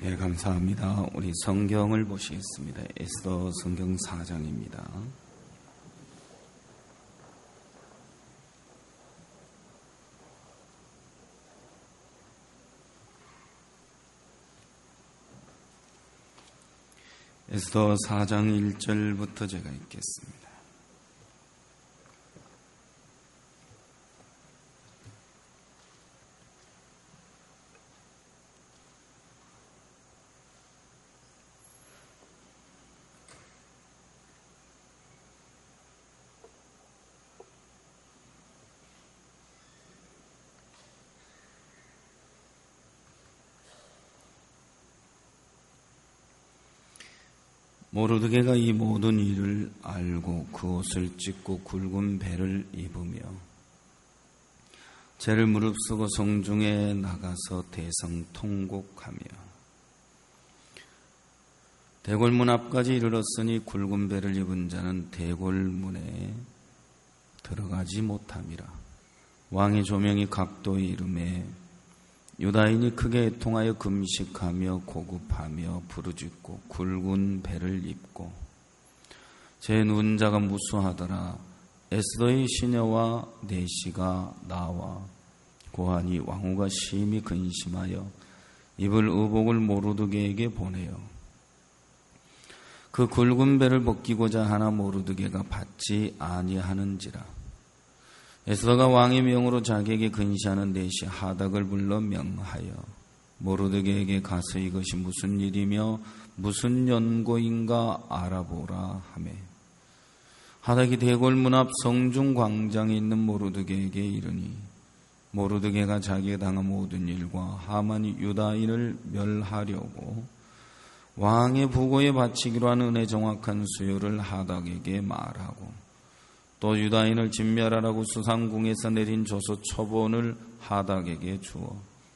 네, 감사합니다. 우리 성경을 보시겠습니다. 에스더 성경 4장입니다. 에스더 4장 1절부터 제가 읽겠습니다. 모르드게가 이 모든 일을 알고 그 옷을 찢고 굵은 배를 입으며 죄를 무릅쓰고 성중에 나가서 대성통곡하며 대궐문 앞까지 이르렀으니 굵은 배를 입은 자는 대궐문에 들어가지 못함이라. 왕의 조명이 각도에 이르매 유다인이 크게 애통하여 금식하며 고급하며 부르짖고 굵은 배를 입고 제 누운 자가 무수하더라. 에스더의 시녀와 내시가 나와 고하니 왕후가 심히 근심하여 입을 의복을 모르드게에게 보내요. 그 굵은 배를 벗기고자 하나 모르드게가 받지 아니하는지라. 에스더가 왕의 명으로 자기에게 근시하는 내시 하닥을 불러 명하여 모르드게에게 가서 이것이 무슨 일이며 무슨 연고인가 알아보라 하매 하닥이 대궐문 앞 성중 광장에 있는 모르드게에게 이르니 모르드게가 자기가 당한 모든 일과 하만이 유다인을 멸하려고 왕의 부고에 바치기로 한 은혜 정확한 수요를 하닥에게 말하고 또 유다인을 진멸하라고 수상궁에서 내린 조서 초본을 하닥에게 주어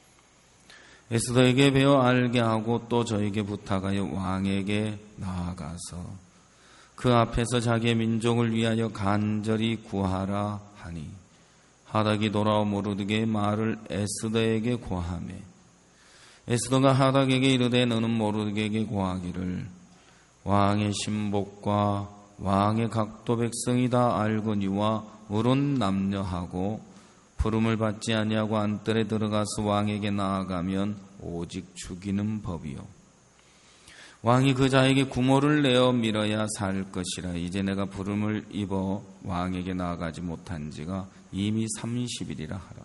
에스더에게 배워 알게 하고 또 저에게 부탁하여 왕에게 나아가서 그 앞에서 자기의 민족을 위하여 간절히 구하라 하니 하닥이 돌아와 모르드게의 말을 에스더에게 고하매 에스더가 하닥에게 이르되 너는 모르드게에게 고하기를 왕의 신복과 왕의 각도 백성이 다 알거니와 물은 남녀하고 부름을 받지 아니하고 안뜰에 들어가서 왕에게 나아가면 오직 죽이는 법이요 왕이 그 자에게 구모를 내어 밀어야 살 것이라. 이제 내가 부름을 입어 왕에게 나아가지 못한 지가 이미 30일이라 하라.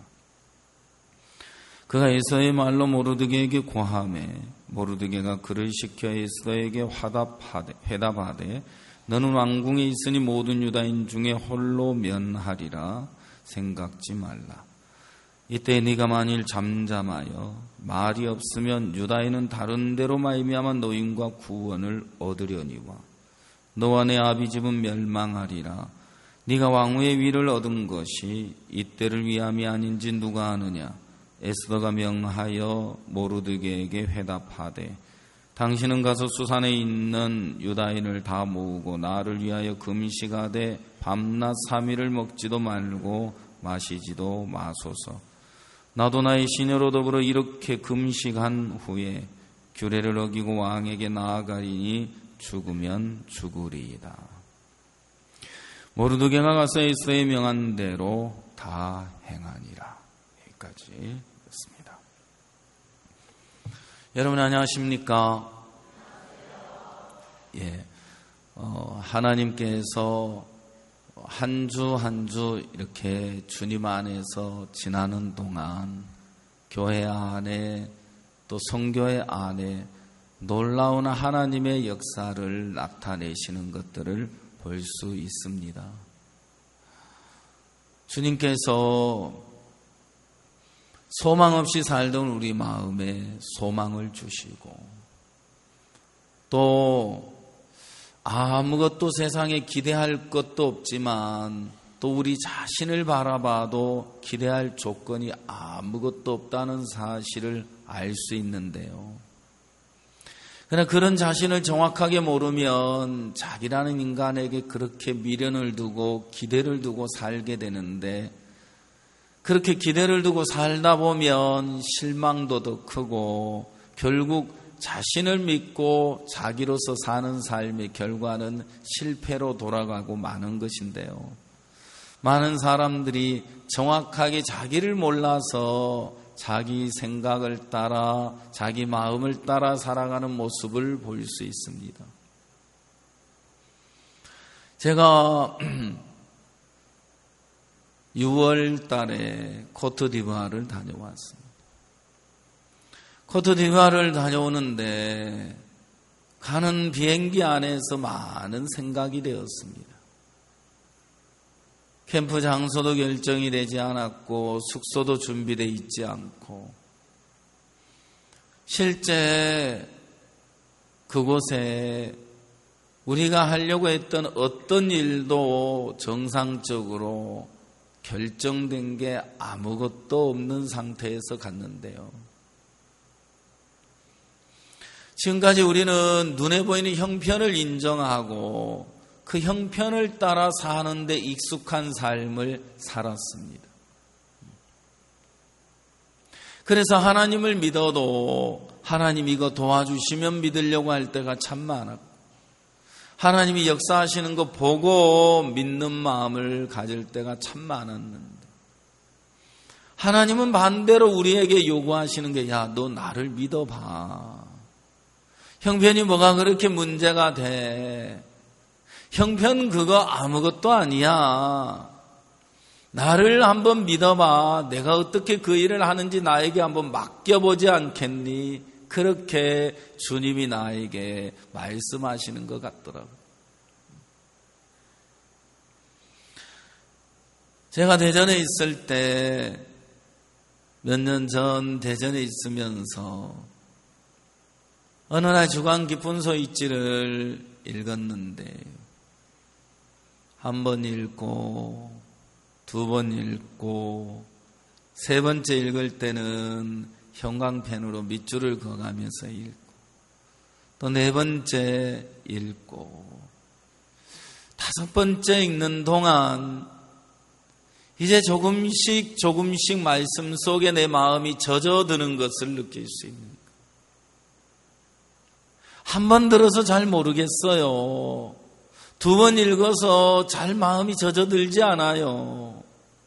그가 에스더의 말로 모르드게에게 고하매 모르드게가 그를 시켜 에스더에게 회답하되 너는 왕궁에 있으니 모든 유다인 중에 홀로 면하리라 생각지 말라. 이때 네가 만일 잠잠하여 말이 없으면 유다인은 다른 데로 말미암아 노임과 구원을 얻으려니와 너와 내 아비집은 멸망하리라. 네가 왕후의 위를 얻은 것이 이때를 위함이 아닌지 누가 아느냐. 에스더가 명하여 모르드게에게 회답하되 당신은 가서 수산에 있는 유다인을 다 모으고 나를 위하여 금식하되 밤낮 3일을 먹지도 말고 마시지도 마소서. 나도 나의 시녀로 더불어 이렇게 금식한 후에 규례를 어기고 왕에게 나아가리니 죽으면 죽으리이다. 모르드게가 가서 에스더의 명한 대로 다 행하니라. 여기까지 읽습니다. 여러분 안녕하십니까? 예, 하나님께서 한 주 한 주 이렇게 주님 안에서 지나는 동안 교회 안에 또 성교회 안에 놀라운 하나님의 역사를 나타내시는 것들을 볼 수 있습니다. 주님께서 소망 없이 살던 우리 마음에 소망을 주시고 또 아무것도 세상에 기대할 것도 없지만 또 우리 자신을 바라봐도 기대할 조건이 아무것도 없다는 사실을 알 수 있는데요. 그러나 그런 자신을 정확하게 모르면 자기라는 인간에게 그렇게 미련을 두고 기대를 두고 살게 되는데 그렇게 기대를 두고 살다 보면 실망도 더 크고 결국 자신을 믿고 자기로서 사는 삶의 결과는 실패로 돌아가고 마는 것인데요. 많은 사람들이 정확하게 자기를 몰라서 자기 생각을 따라 자기 마음을 따라 살아가는 모습을 볼 수 있습니다. 제가 6월 달에 코트디부아르를 다녀왔습니다. 코트디부아르를 다녀오는데 가는 비행기 안에서 많은 생각이 되었습니다. 캠프 장소도 결정이 되지 않았고 숙소도 준비되어 있지 않고 실제 그곳에 우리가 하려고 했던 어떤 일도 정상적으로 결정된 게 아무것도 없는 상태에서 갔는데요. 지금까지 우리는 눈에 보이는 형편을 인정하고 그 형편을 따라 사는 데 익숙한 삶을 살았습니다. 그래서 하나님을 믿어도 하나님 이거 도와주시면 믿으려고 할 때가 참 많았고 하나님이 역사하시는 거 보고 믿는 마음을 가질 때가 참 많았는데 하나님은 반대로 우리에게 요구하시는 게 야, 너 나를 믿어봐. 형편이 뭐가 그렇게 문제가 돼. 형편 그거 아무것도 아니야. 나를 한번 믿어봐. 내가 어떻게 그 일을 하는지 나에게 한번 맡겨보지 않겠니? 그렇게 주님이 나에게 말씀하시는 것 같더라고요. 제가 대전에 있을 때 몇 년 전 대전에 있으면서 어느 날 주간 깊은 소이지를 읽었는데 한 번 읽고 두 번 읽고 세 번째 읽을 때는 형광펜으로 밑줄을 그어가면서 읽고 또 네 번째 읽고 다섯 번째 읽는 동안 이제 조금씩 말씀 속에 내 마음이 젖어드는 것을 느낄 수 있는 거예요. 한 번 들어서 잘 모르겠어요. 두 번 읽어서 잘 마음이 젖어들지 않아요.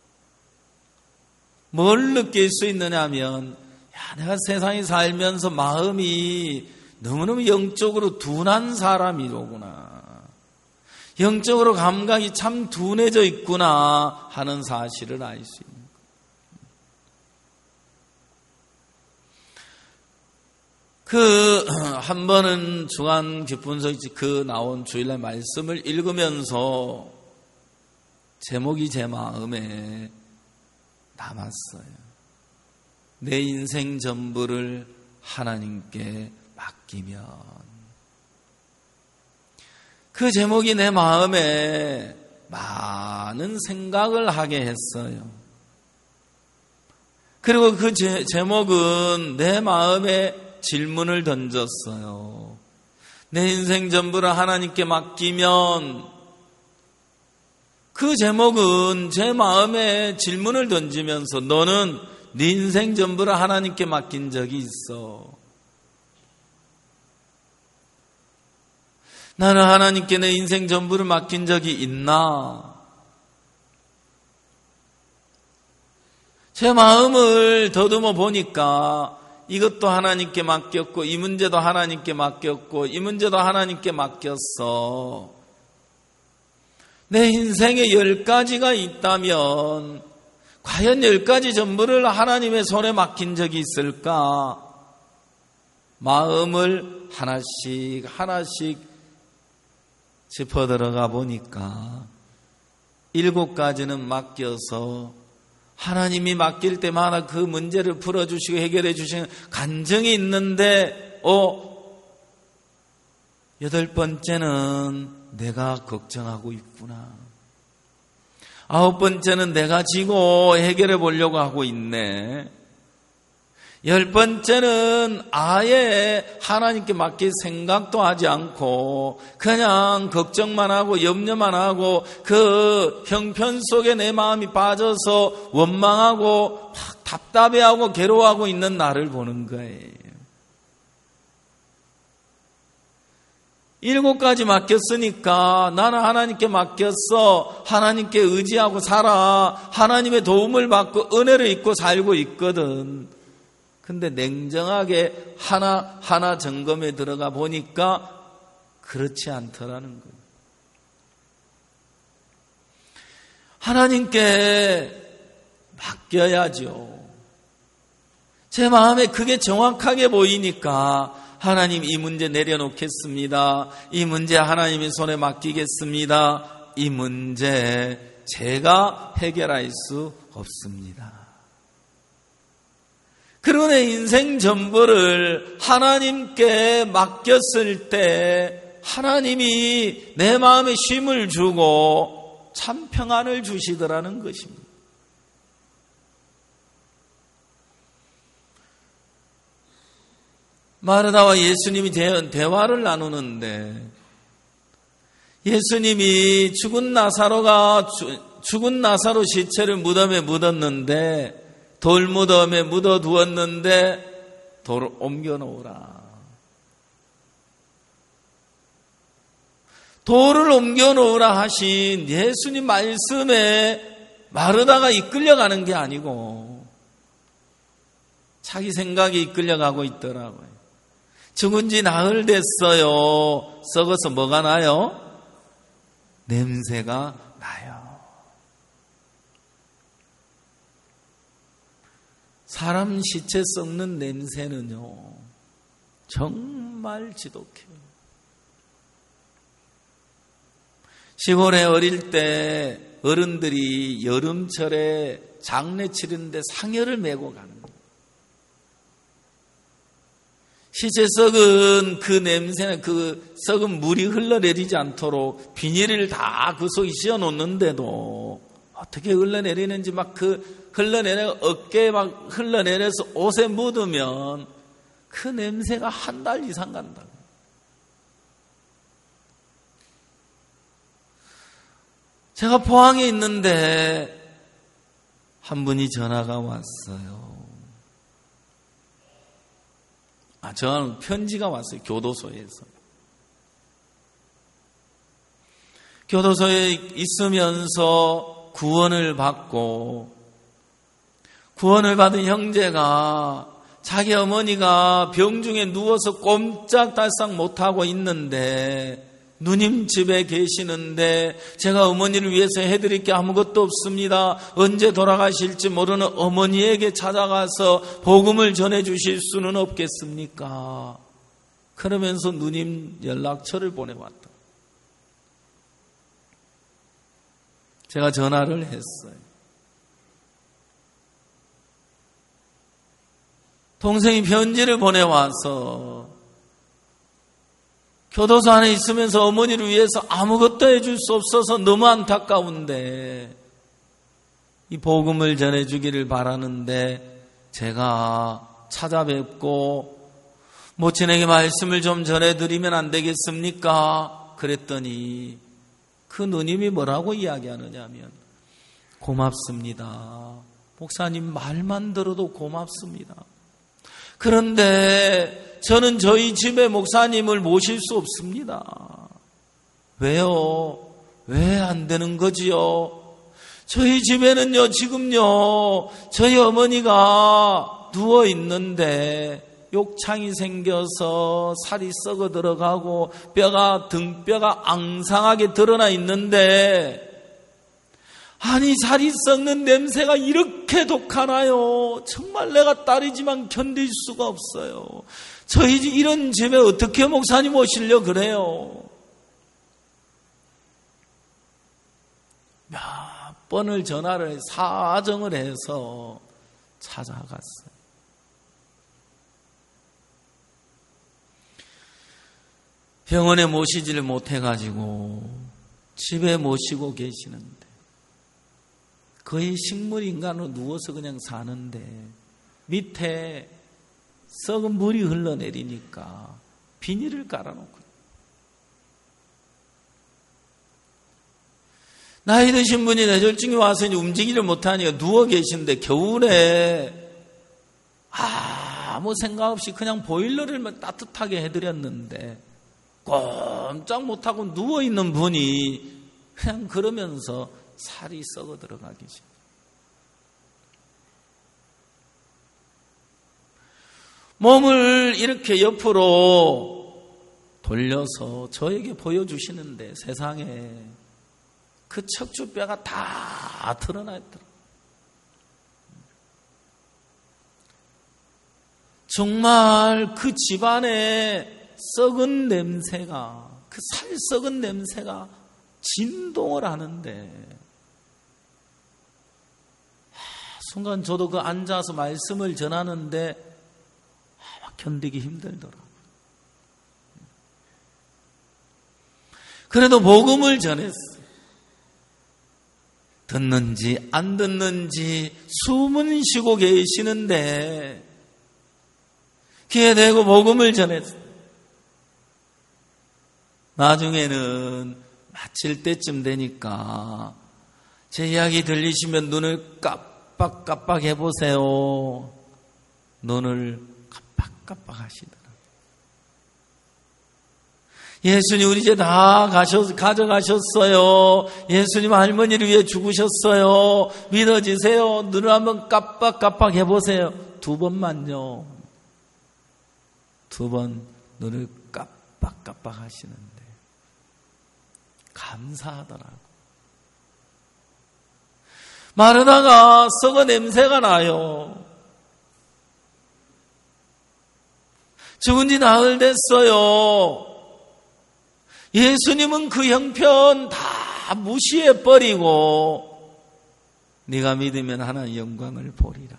뭘 느낄 수 있느냐 하면 내가 세상에 살면서 마음이 너무너무 영적으로 둔한 사람이로구나. 영적으로 감각이 참 둔해져 있구나 하는 사실을 알 수 있는 거예요. 한 번은 주간 깊은 소이지 나온 주일날 말씀을 읽으면서 제목이 제 마음에 남았어요. 내 인생 전부를 하나님께 맡기면. 그 제목이 내 마음에 많은 생각을 하게 했어요. 그리고 그 제목은 내 마음에 질문을 던졌어요. 내 인생 전부를 하나님께 맡기면. 그 제목은 제 마음에 질문을 던지면서 너는 네 인생 전부를 하나님께 맡긴 적이 있어. 나는 하나님께 내 인생 전부를 맡긴 적이 있나? 제 마음을 더듬어 보니까 이것도 하나님께 맡겼고 이 문제도 하나님께 맡겼고 이 문제도 하나님께 맡겼어. 내 인생에 10가지가 있다면 과연 10가지 전부를 하나님의 손에 맡긴 적이 있을까? 마음을 하나씩 짚어 들어가 보니까 7가지는 맡겨서 하나님이 맡길 때마다 그 문제를 풀어주시고 해결해 주시는 간증이 있는데 8번째는 내가 걱정하고 있구나. 9번째는 내가 지고 해결해 보려고 하고 있네. 10번째는 아예 하나님께 맡길 생각도 하지 않고 그냥 걱정만 하고 염려만 하고 그 형편 속에 내 마음이 빠져서 원망하고 막 답답해하고 괴로워하고 있는 나를 보는 거예요. 7가지 맡겼으니까 나는 하나님께 맡겼어. 하나님께 의지하고 살아. 하나님의 도움을 받고 은혜를 입고 살고 있거든. 근데 냉정하게 하나하나 점검에 들어가 보니까 그렇지 않더라는 거예요. 하나님께 맡겨야죠. 제 마음에 그게 정확하게 보이니까 하나님 이 문제 내려놓겠습니다. 이 문제 하나님의 손에 맡기겠습니다. 이 문제 제가 해결할 수 없습니다. 그리고 내 인생 전부를 하나님께 맡겼을 때 하나님이 내 마음에 쉼을 주고 참 평안을 주시더라는 것입니다. 마르다와 예수님이 대화를 나누는데 예수님이 죽은 나사로 시체를 무덤에 묻었는데 돌무덤에 묻어두었는데 돌을 옮겨놓으라. 돌을 옮겨놓으라 하신 예수님 말씀에 마르다가 이끌려가는 게 아니고 자기 생각이 이끌려가고 있더라고요. 죽은 지 나흘 됐어요. 썩어서 뭐가 나요? 냄새가 나요. 사람 시체 썩는 냄새는요, 정말 지독해요. 시골에 어릴 때 어른들이 여름철에 장례 치르는데 상여를 메고 가는 거예요. 시체 썩은 그 냄새는 그 썩은 물이 흘러내리지 않도록 비닐을 다 그 속에 씌워놓는데도 어떻게 흘러내리는지 막 그 흘러내려 어깨에 막 흘러내려서 옷에 묻으면 그 냄새가 한 달 이상 간다고. 제가 포항에 있는데 한 분이 전화가 왔어요. 저는 편지가 왔어요. 교도소에서. 교도소에 있으면서 구원을 받고 구원을 받은 형제가 자기 어머니가 병중에 누워서 꼼짝달싹 못하고 있는데 누님 집에 계시는데 제가 어머니를 위해서 해드릴 게 아무것도 없습니다. 언제 돌아가실지 모르는 어머니에게 찾아가서 복음을 전해주실 수는 없겠습니까? 그러면서 누님 연락처를 보내왔다. 제가 전화를 했어요. 동생이 편지를 보내와서 교도소 안에 있으면서 어머니를 위해서 아무것도 해줄 수 없어서 너무 안타까운데 이 복음을 전해주기를 바라는데 제가 찾아뵙고 모친에게 말씀을 좀 전해드리면 안 되겠습니까? 그랬더니 그 누님이 뭐라고 이야기하느냐면 고맙습니다. 목사님 말만 들어도 고맙습니다. 그런데 저는 저희 집에 목사님을 모실 수 없습니다. 왜요? 왜 안 되는 거지요? 저희 집에는요, 지금요, 저희 어머니가 누워 있는데 욕창이 생겨서 살이 썩어 들어가고 등뼈가 앙상하게 드러나 있는데 아니 살이 썩는 냄새가 이렇게 독하나요? 정말 내가 딸이지만 견딜 수가 없어요. 저희 이런 집에 어떻게 목사님 오시려 그래요? 몇 번을 전화를 사정을 해서 찾아갔어요. 병원에 모시지를 못해가지고 집에 모시고 계시는데 거의 식물인간으로 누워서 그냥 사는데 밑에 썩은 물이 흘러내리니까 비닐을 깔아놓고 나이 드신 분이 뇌졸중이 와서 이제 움직이를 못하니까 누워 계신데 겨울에 아무 생각 없이 그냥 보일러를 따뜻하게 해드렸는데 꼼짝 못하고 누워있는 분이 그냥 그러면서 살이 썩어 들어가기 시작. 몸을 이렇게 옆으로 돌려서 저에게 보여주시는데 세상에 그 척추뼈가 다 드러나 있더라고요. 정말 그 집안의 썩은 냄새가, 그 살 썩은 냄새가 진동을 하는데, 순간 저도 그 앉아서 말씀을 전하는데 견디기 힘들더라고요. 그래도 복음을 전했어요. 듣는지 안 듣는지 숨은 쉬고 계시는데 귀에 대고 복음을 전했어요. 나중에는 마칠 때쯤 되니까 제 이야기 들리시면 눈을 깜빡깜빡 해보세요. 눈을 깜빡깜빡 하시더라고요. 예수님 우리 이제 다 가져가셨어요. 예수님 할머니를 위해 죽으셨어요. 믿어지세요. 눈을 한번 깜빡깜빡 해보세요. 2번만요. 2번 눈을 깜빡깜빡 하시는데 감사하더라고. 마르다가 썩어 냄새가 나요. 죽은 지 나흘 됐어요. 예수님은 그 형편 다 무시해버리고 네가 믿으면 하나님의 영광을 보리라.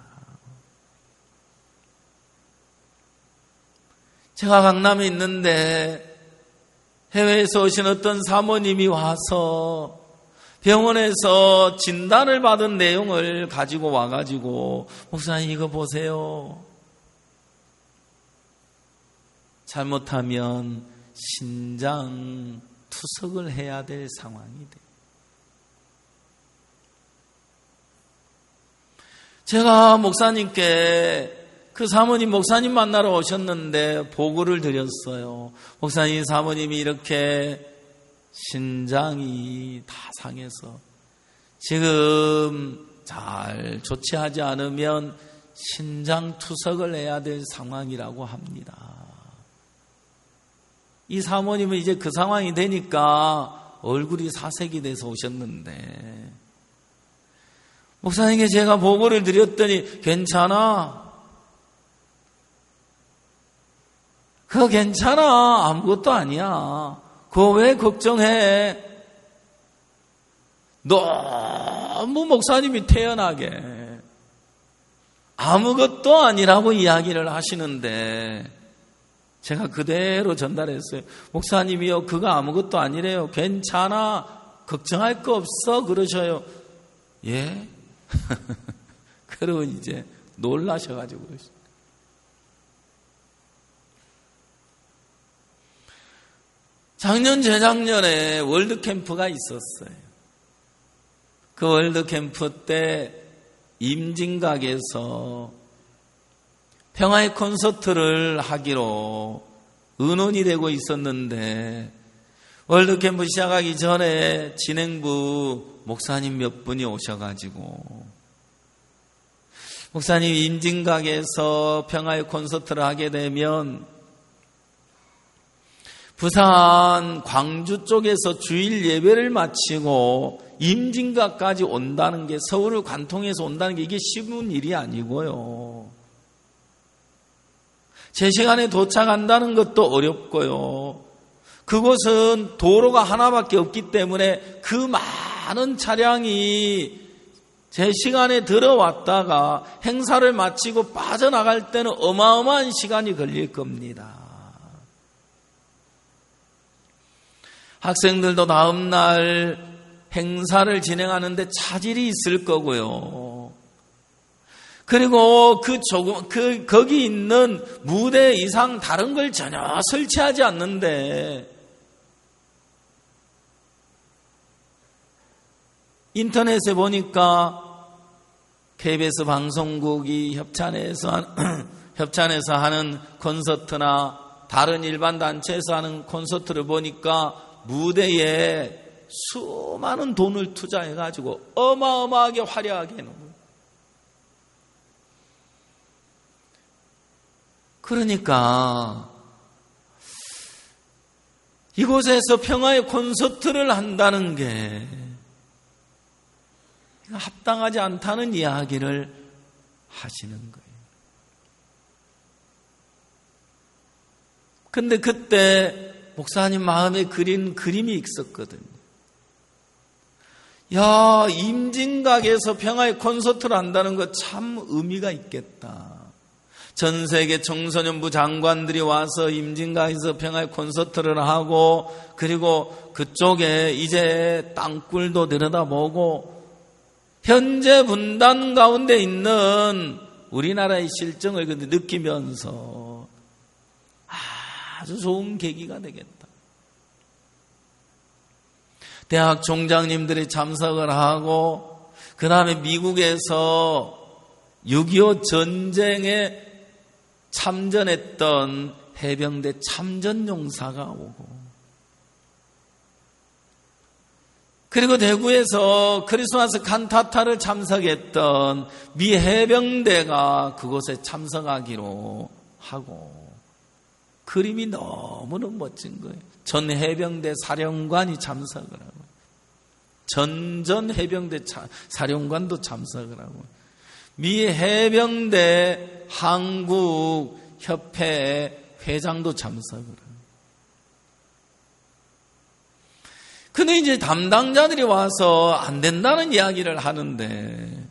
제가 강남에 있는데 해외에서 오신 어떤 사모님이 와서 병원에서 진단을 받은 내용을 가지고 와가지고 목사님 이거 보세요. 잘못하면 신장 투석을 해야 될 상황이 돼. 제가 목사님께 그 사모님 목사님 만나러 오셨는데 보고를 드렸어요. 목사님 사모님이 이렇게 신장이 다 상해서 지금 잘 조치하지 않으면 신장 투석을 해야 될 상황이라고 합니다. 이 사모님은 이제 그 상황이 되니까 얼굴이 사색이 돼서 오셨는데 목사님께 제가 보고를 드렸더니 괜찮아. 그거 괜찮아. 아무것도 아니야. 그거 왜 걱정해? 너무 목사님이 태연하게 아무것도 아니라고 이야기를 하시는데 제가 그대로 전달했어요. 목사님이요, 그거 아무것도 아니래요. 괜찮아. 걱정할 거 없어. 그러셔요. 예? 그러고 이제 놀라셔가지고. 작년, 재작년에 월드캠프가 있었어요. 그 월드캠프 때 임진각에서 평화의 콘서트를 하기로 의논이 되고 있었는데 월드캠프 시작하기 전에 진행부 목사님 몇 분이 오셔가지고 목사님 임진각에서 평화의 콘서트를 하게 되면 부산 광주 쪽에서 주일 예배를 마치고 임진각까지 온다는 게 서울을 관통해서 온다는 게 이게 쉬운 일이 아니고요. 제 시간에 도착한다는 것도 어렵고요. 그곳은 도로가 하나밖에 없기 때문에 그 많은 차량이 제 시간에 들어왔다가 행사를 마치고 빠져나갈 때는 어마어마한 시간이 걸릴 겁니다. 학생들도 다음 날 행사를 진행하는데 차질이 있을 거고요. 그리고 거기 있는 무대 이상 다른 걸 전혀 설치하지 않는데 인터넷에 보니까 KBS 방송국이 협찬해서 하는 콘서트나 다른 일반 단체에서 하는 콘서트를 보니까 무대에 수많은 돈을 투자해가지고 어마어마하게 화려하게 해놓은 거예요. 그러니까 이곳에서 평화의 콘서트를 한다는 게 합당하지 않다는 이야기를 하시는 거예요. 근데 그때 목사님 마음에 그린 그림이 있었거든요. 야, 임진각에서 평화의 콘서트를 한다는 거 참 의미가 있겠다. 전 세계 청소년부 장관들이 와서 임진각에서 평화의 콘서트를 하고, 그리고 그쪽에 이제 땅굴도 들여다보고, 현재 분단 가운데 있는 우리나라의 실정을 느끼면서 아주 좋은 계기가 되겠다. 대학 총장님들이 참석을 하고, 그 다음에 미국에서 6.25 전쟁에 참전했던 해병대 참전용사가 오고, 그리고 대구에서 크리스마스 칸타타를 참석했던 미 해병대가 그곳에 참석하기로 하고, 그림이 너무너무 멋진 거예요. 전 해병대 사령관이 참석을 하고, 전 해병대 사령관도 참석을 하고, 미 해병대 한국 협회 회장도 참석을 하고. 근데 이제 담당자들이 와서 안 된다는 이야기를 하는데,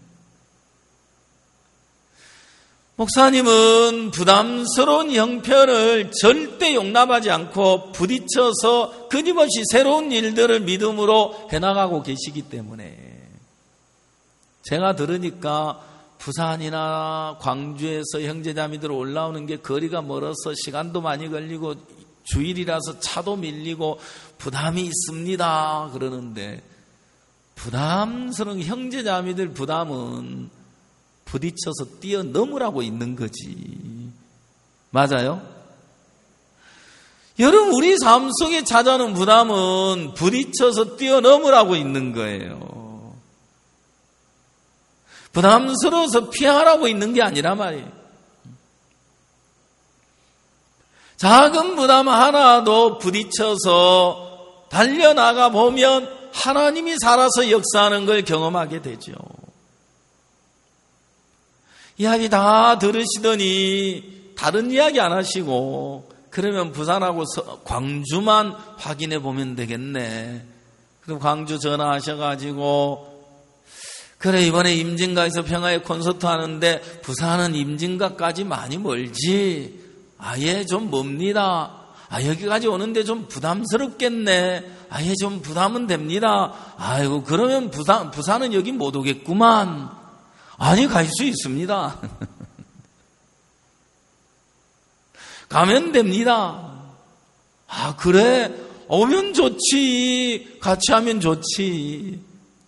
목사님은 부담스러운 형편을 절대 용납하지 않고 부딪혀서 끊임없이 새로운 일들을 믿음으로 해나가고 계시기 때문에, 제가 들으니까 부산이나 광주에서 형제자매들 올라오는 게 거리가 멀어서 시간도 많이 걸리고 주일이라서 차도 밀리고 부담이 있습니다 그러는데, 부담스러운 형제자매들 부담은 부딪혀서 뛰어넘으라고 있는 거지. 맞아요? 여러분, 우리 삶 속에 찾아오는 부담은 부딪혀서 뛰어넘으라고 있는 거예요. 부담스러워서 피하라고 있는 게 아니란 말이에요. 작은 부담 하나도 부딪혀서 달려나가 보면 하나님이 살아서 역사하는 걸 경험하게 되죠. 이야기 다 들으시더니 다른 이야기 안 하시고, 그러면 부산하고 광주만 확인해 보면 되겠네. 그럼 광주 전화하셔가지고, 그래, 이번에 임진각에서 평화의 콘서트 하는데 부산은 임진각까지 많이 멀지. 아예 좀 멉니다. 여기까지 오는데 좀 부담스럽겠네. 좀 부담은 됩니다. 아이고, 그러면 부산은 여기 못 오겠구만. 아니, 갈 수 있습니다. 가면 됩니다. 그래? 오면 좋지. 같이 하면 좋지.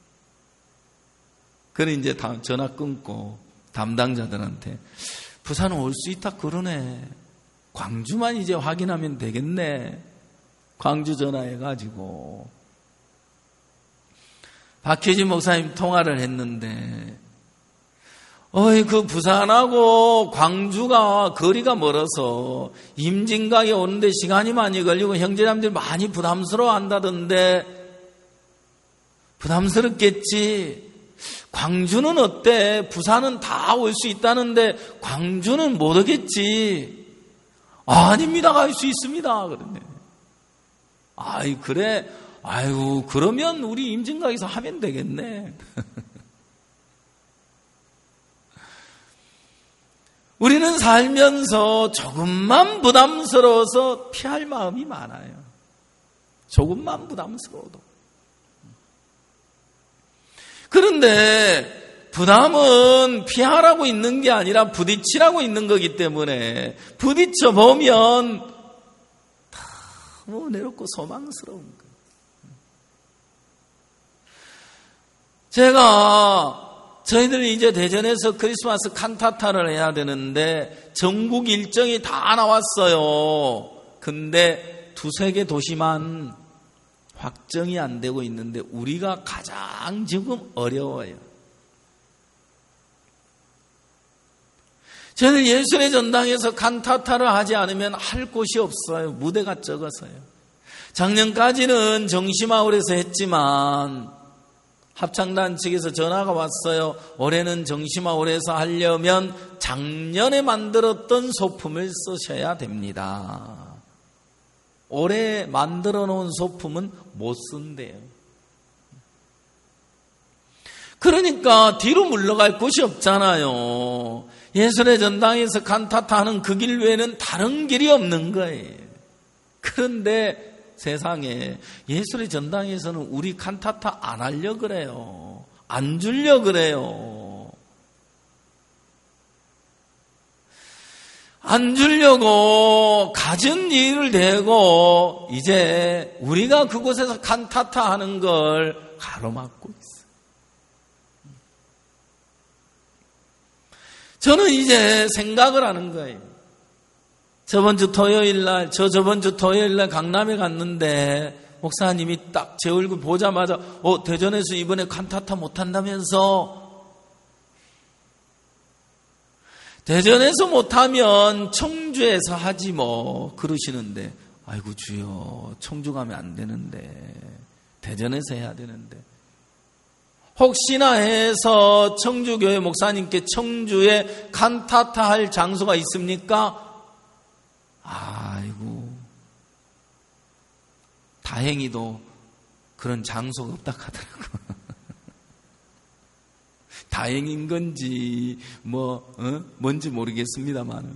그래, 이제 전화 끊고 담당자들한테 부산은 올 수 있다 그러네. 광주만 이제 확인하면 되겠네. 광주 전화해가지고 박혜진 목사님 통화를 했는데, 그 부산하고 광주가 거리가 멀어서 임진각에 오는데 시간이 많이 걸리고 형제자매들 많이 부담스러워 한다던데, 부담스럽겠지. 광주는 어때? 부산은 다 올 수 있다는데 광주는 못 오겠지. 아닙니다. 갈 수 있습니다. 그러네. 그래? 그러면 우리 임진각에서 하면 되겠네. 우리는 살면서 조금만 부담스러워서 피할 마음이 많아요. 조금만 부담스러워도. 그런데 부담은 피하라고 있는 게 아니라 부딪히라고 있는 거기 때문에, 부딪혀 보면 너무 내롭고 소망스러운 거예요. 저희들이 이제 대전에서 크리스마스 칸타타를 해야 되는데 전국 일정이 다 나왔어요. 근데 두세 개 도시만 확정이 안 되고 있는데 우리가 가장 지금 어려워요. 저는 예술의 전당에서 칸타타를 하지 않으면 할 곳이 없어요. 무대가 적어서요. 작년까지는 정시마을에서 했지만 합창단 측에서 전화가 왔어요. 올해는 정시마을에서 하려면 작년에 만들었던 소품을 쓰셔야 됩니다. 올해 만들어 놓은 소품은 못 쓴대요. 그러니까 뒤로 물러갈 곳이 없잖아요. 예술의 전당에서 칸타타 하는 그 길 외에는 다른 길이 없는 거예요. 그런데 세상에 예술의 전당에서는 우리 칸타타 안 하려고 그래요. 안 주려고 그래요. 안 주려고 가진 일을 대고 이제 우리가 그곳에서 칸타타 하는 걸 가로막고 있어요. 저는 이제 생각을 하는 거예요. 저번 주 토요일 날 강남에 갔는데 목사님이 딱 제 얼굴 보자마자 대전에서 이번에 칸타타 못한다면서? 대전에서 못하면 청주에서 하지 뭐 그러시는데 아이고 주여 청주 가면 안 되는데 대전에서 해야 되는데 혹시나 해서 청주교회 목사님께 청주에 칸타타 할 장소가 있습니까? 아이고 다행히도 그런 장소가 없다 하더라고. 다행인 건지 뭔지 모르겠습니다만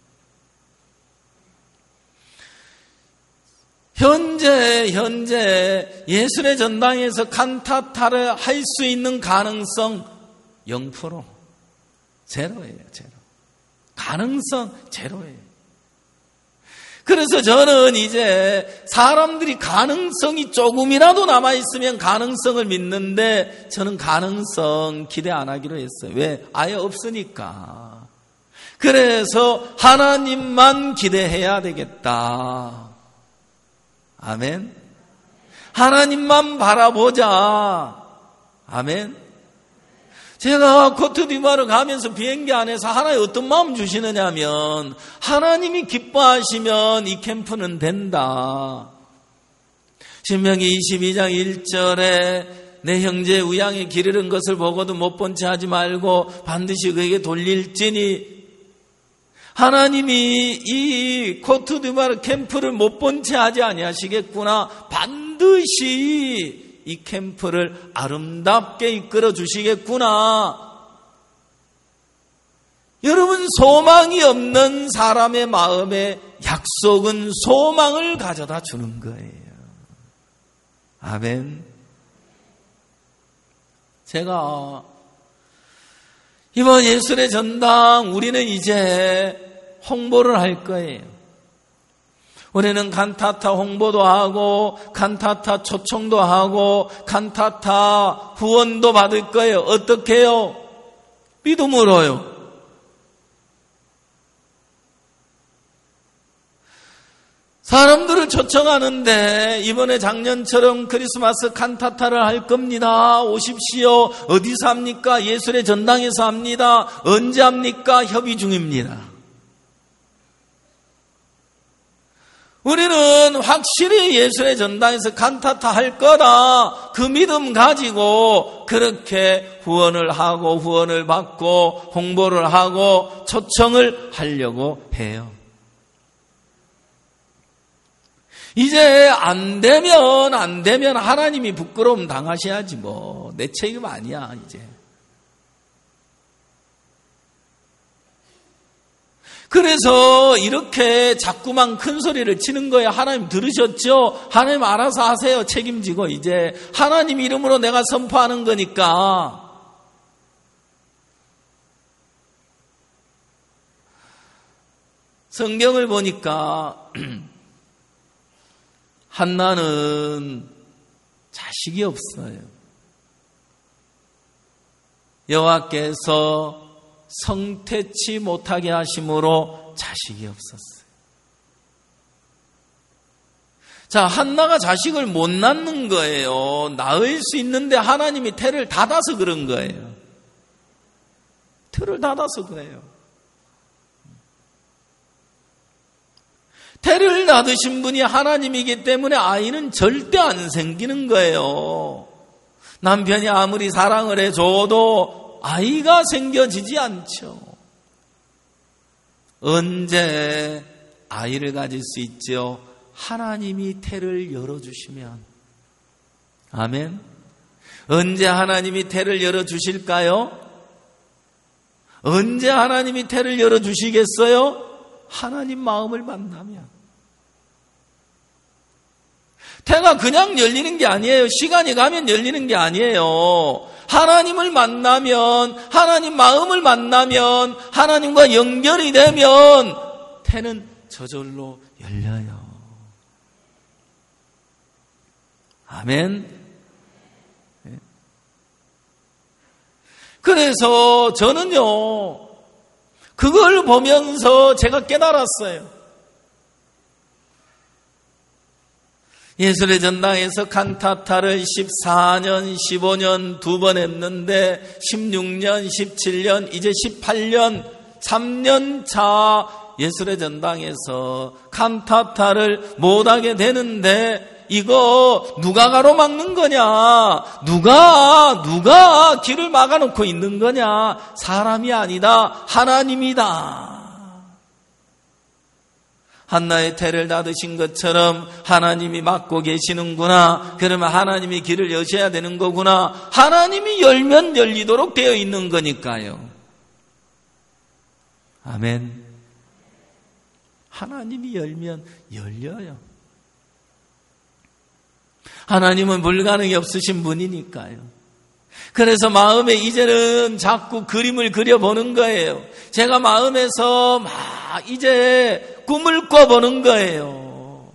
현재 예술의 전당에서 칸타타를 할 수 있는 가능성 0%, 제로예요. 제로. 가능성 제로예요. 그래서 저는 이제 사람들이 가능성이 조금이라도 남아있으면 가능성을 믿는데 저는 가능성 기대 안 하기로 했어요. 왜? 아예 없으니까. 그래서 하나님만 기대해야 되겠다. 아멘. 하나님만 바라보자. 아멘. 제가 코트디부아르 가면서 비행기 안에서 하나님 어떤 마음 주시느냐면 하나님이 기뻐하시면 이 캠프는 된다. 신명기 22장 1절에 내 형제 우양에 기르는 것을 보고도 못 본 채 하지 말고 반드시 그에게 돌릴지니 하나님이 이 코트디부아르 캠프를 못 본 채 하지 아니하시겠구나. 반드시 이 캠프를 아름답게 이끌어 주시겠구나. 여러분, 소망이 없는 사람의 마음에 약속은 소망을 가져다 주는 거예요. 아멘. 제가 이번 예술의 전당 우리는 이제 홍보를 할 거예요. 우리는 칸타타 홍보도 하고 칸타타 초청도 하고 칸타타 후원도 받을 거예요. 어떻게 해요? 믿음으로요. 사람들을 초청하는데 이번에 작년처럼 크리스마스 칸타타를 할 겁니다. 오십시오. 어디서 합니까? 예술의 전당에서 합니다. 언제 합니까? 협의 중입니다. 우리는 확실히 예술의 전당에서 칸타타 할 거다. 그 믿음 가지고 그렇게 후원을 하고 후원을 받고 홍보를 하고 초청을 하려고 해요. 이제 안 되면 하나님이 부끄러움 당하셔야지 뭐. 내 책임 아니야 이제. 그래서 이렇게 자꾸만 큰 소리를 치는 거예요. 하나님 들으셨죠? 하나님 알아서 하세요. 책임지고 이제 하나님 이름으로 내가 선포하는 거니까. 성경을 보니까 한나는 자식이 없어요. 여호와께서 성태치 못하게 하심으로 자식이 없었어요. 자, 한나가 자식을 못 낳는 거예요. 낳을 수 있는데 하나님이 태를 닫아서 그런 거예요. 태를 닫아서 그래요. 태를 닫으신 분이 하나님이기 때문에 아이는 절대 안 생기는 거예요. 남편이 아무리 사랑을 해줘도 아이가 생겨지지 않죠. 언제 아이를 가질 수 있죠? 하나님이 태를 열어주시면. 아멘. 언제 하나님이 태를 열어주실까요? 언제 하나님이 태를 열어주시겠어요? 하나님 마음을 만나면. 태가 그냥 열리는 게 아니에요. 시간이 가면 열리는 게 아니에요. 하나님을 만나면, 하나님 마음을 만나면, 하나님과 연결이 되면 태는 저절로 열려요. 아멘. 그래서 저는요, 그걸 보면서 제가 깨달았어요. 예술의 전당에서 칸타타를 14년, 15년 2번 했는데 16년, 17년, 이제 18년, 3년 차 예술의 전당에서 칸타타를 못하게 되는데 이거 누가 가로막는 거냐? 누가 길을 막아놓고 있는 거냐? 사람이 아니다. 하나님이다. 한나의 태를 닫으신 것처럼 하나님이 막고 계시는구나. 그러면 하나님이 길을 여셔야 되는 거구나. 하나님이 열면 열리도록 되어 있는 거니까요. 아멘. 하나님이 열면 열려요. 하나님은 불가능이 없으신 분이니까요. 그래서 마음에 이제는 자꾸 그림을 그려보는 거예요. 제가 마음에서 막 이제 꿈을 꿔보는 거예요.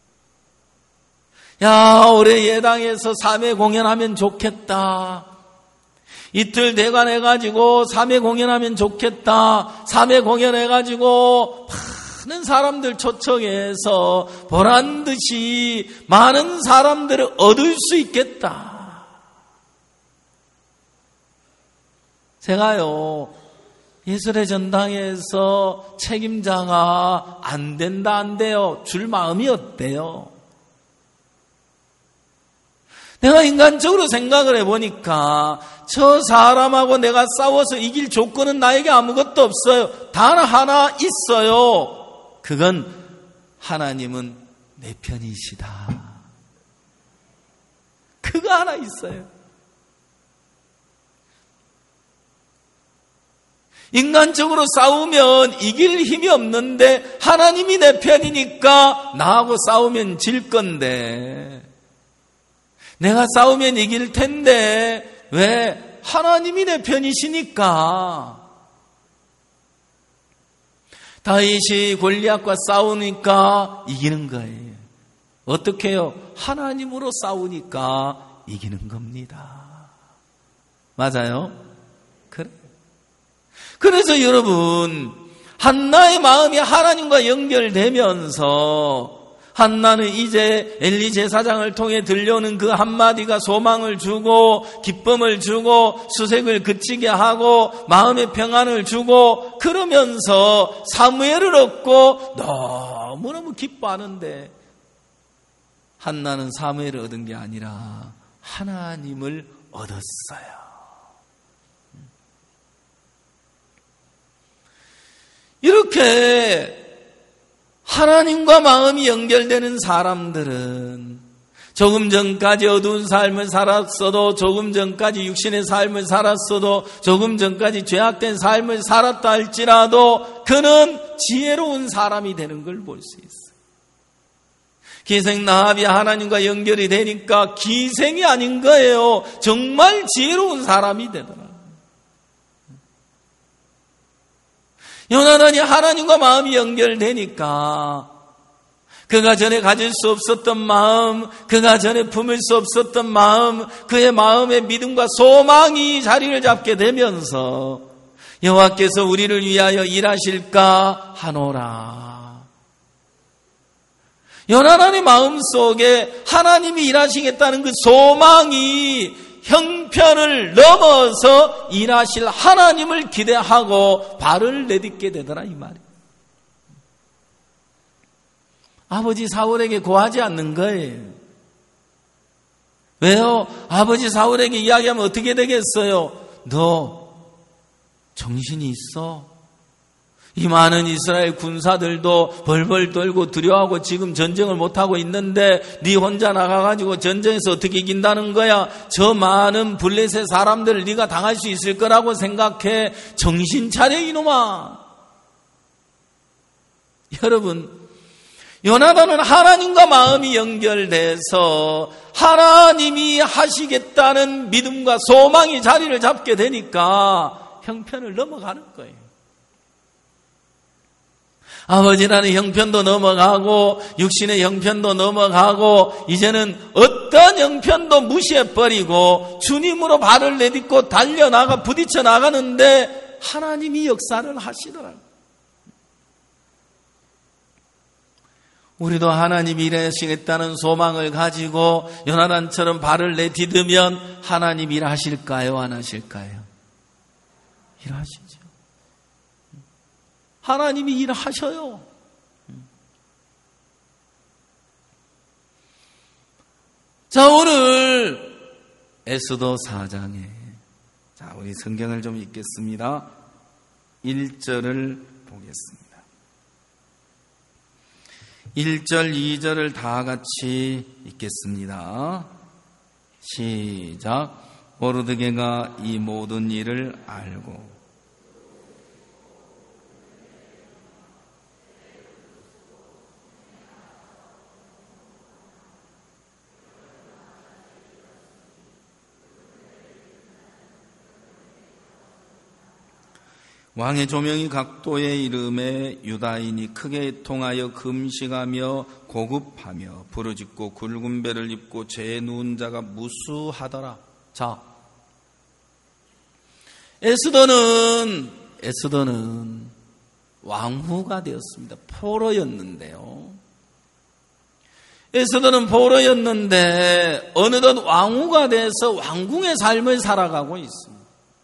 야, 올해 예당에서 3회 공연하면 좋겠다. 이틀 대관해가지고 3회 공연하면 좋겠다. 3회 공연해가지고 많은 사람들 초청해서 보란듯이 많은 사람들을 얻을 수 있겠다. 제가요, 예술의 전당에서 책임자가 안 된다, 안 돼요. 줄 마음이 어때요? 내가 인간적으로 생각을 해보니까 저 사람하고 내가 싸워서 이길 조건은 나에게 아무것도 없어요. 단 하나 있어요. 그건 하나님은 내 편이시다. 그거 하나 있어요. 인간적으로 싸우면 이길 힘이 없는데 하나님이 내 편이니까 나하고 싸우면 질 건데, 내가 싸우면 이길 텐데 왜? 하나님이 내 편이시니까. 다윗이 골리앗과 싸우니까 이기는 거예요. 어떻게 해요? 하나님으로 싸우니까 이기는 겁니다. 맞아요? 그래. 그래서 여러분, 한나의 마음이 하나님과 연결되면서 한나는 이제 엘리 제사장을 통해 들려오는 그 한마디가 소망을 주고 기쁨을 주고 수색을 그치게 하고 마음의 평안을 주고, 그러면서 사무엘을 얻고 너무너무 기뻐하는데, 한나는 사무엘을 얻은 게 아니라 하나님을 얻었어요. 이렇게 하나님과 마음이 연결되는 사람들은 조금 전까지 어두운 삶을 살았어도, 조금 전까지 육신의 삶을 살았어도, 조금 전까지 죄악된 삶을 살았다 할지라도 그는 지혜로운 사람이 되는 걸 볼 수 있어요. 기생 나합이 하나님과 연결이 되니까 기생이 아닌 거예요. 정말 지혜로운 사람이 되더라고요. 요나단이 하나님과 마음이 연결되니까 그가 전에 가질 수 없었던 마음, 그가 전에 품을 수 없었던 마음, 그의 마음의 믿음과 소망이 자리를 잡게 되면서 여호와께서 우리를 위하여 일하실까 하노라. 요나단의 마음속에 하나님이 일하시겠다는 그 소망이 형편을 넘어서 일하실 하나님을 기대하고 발을 내딛게 되더라, 이 말이에요. 아버지 사울에게 고하지 않는 거예요. 왜요? 아버지 사울에게 이야기하면 어떻게 되겠어요? 너 정신이 있어? 이 많은 이스라엘 군사들도 벌벌 떨고 두려워하고 지금 전쟁을 못하고 있는데 네 혼자 나가가지고 전쟁에서 어떻게 이긴다는 거야? 저 많은 블레셋 사람들을 네가 당할 수 있을 거라고 생각해. 정신 차려 이놈아. 여러분, 요나단은 하나님과 마음이 연결돼서 하나님이 하시겠다는 믿음과 소망이 자리를 잡게 되니까 형편을 넘어가는 거예요. 아버지라는 형편도 넘어가고 육신의 형편도 넘어가고 이제는 어떤 형편도 무시해버리고 주님으로 발을 내딛고 달려나가 부딪혀 나가는데 하나님이 역사를 하시더라고요. 우리도 하나님이 일하시겠다는 소망을 가지고 요나단처럼 발을 내딛으면 하나님 일하실까요? 안 하실까요? 일하시죠. 하나님이 일하셔요. 자, 오늘 에스더 4장에 자, 우리 성경을 좀 읽겠습니다. 1절을 보겠습니다. 1절, 2절을 다 같이 읽겠습니다. 시작. 모르드게가 이 모든 일을 알고 왕의 조명이 각도에 이름에 유다인이 크게 통하여 금식하며 고급하며 부르짖고 굵은 배를 입고 죄에 누운 자가 무수하더라. 자, 에스더는 왕후가 되었습니다. 포로였는데요. 에스더는 포로였는데 어느덧 왕후가 돼서 왕궁의 삶을 살아가고 있습니다.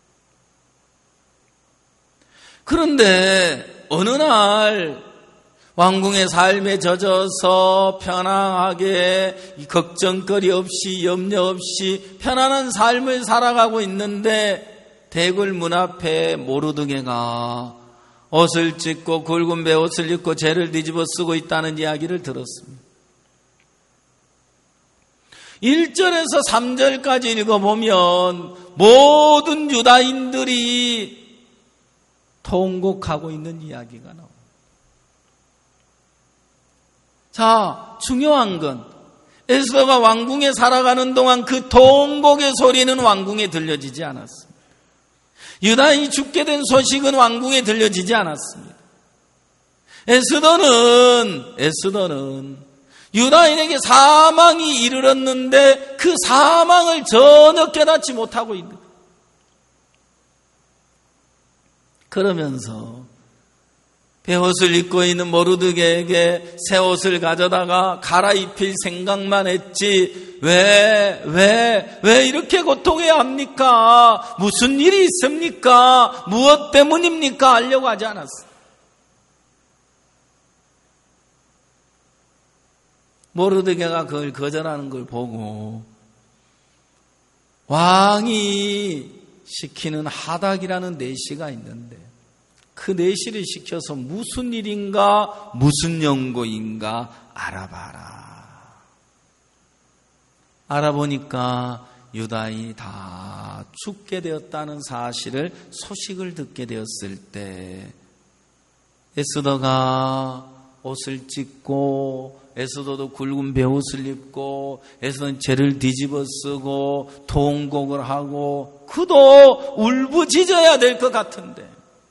그런데 어느 날 왕궁의 삶에 젖어서 편안하게 걱정거리 없이 염려 없이 편안한 삶을 살아가고 있는데 대궐 문 앞에 모르드게가 옷을 찢고 굵은 베옷을 입고 죄를 뒤집어 쓰고 있다는 이야기를 들었습니다. 1절에서 3절까지 읽어보면 모든 유다인들이 통곡하고 있는 이야기가 나옵니다. 자, 중요한 건 에스더가 왕궁에 살아가는 동안 그 통곡의 소리는 왕궁에 들려지지 않았습니다. 유다인이 죽게 된 소식은 왕궁에 들려지지 않았습니다. 에스더는 유다인에게 사망이 이르렀는데 그 사망을 전혀 깨닫지 못하고 있는 거예요. 그러면서 베옷을 입고 있는 모르드게에게 새 옷을 가져다가 갈아입힐 생각만 했지 왜 이렇게 고통해야 합니까? 무슨 일이 있습니까? 무엇 때문입니까? 알려고 하지 않았어요. 모르드게가 그걸 거절하는 걸 보고 왕이 시키는 하닥이라는 내시가 있는데 그 내시를 시켜서 무슨 일인가 무슨 연고인가 알아봐라. 알아보니까 유다인이 다 죽게 되었다는 소식을 듣게 되었을 때 에스더가 옷을 찢고 에스더도 굵은 베옷을 입고 에스더는 죄를 뒤집어 쓰고 통곡을 하고 그도 울부짖어야 될 것 같은데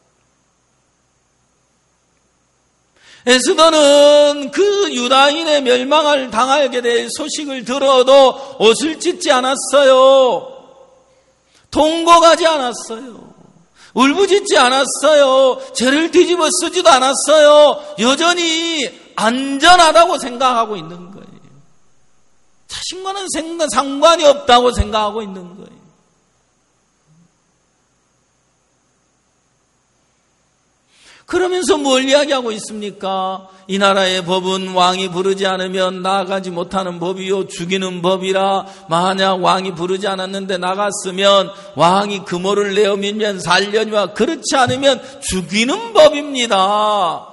에스더는 그 유다인의 멸망을 당하게 될 소식을 들어도 옷을 찢지 않았어요. 통곡하지 않았어요. 울부짖지 않았어요. 죄를 뒤집어 쓰지도 않았어요. 여전히 안전하다고 생각하고 있는 거예요. 자신과는 상관이 없다고 생각하고 있는 거예요. 그러면서 뭘 이야기하고 있습니까? 이 나라의 법은 왕이 부르지 않으면 나가지 못하는 법이요 죽이는 법이라. 만약 왕이 부르지 않았는데 나갔으면 왕이 금호를 내어 밀면 살려니와 그렇지 않으면 죽이는 법입니다.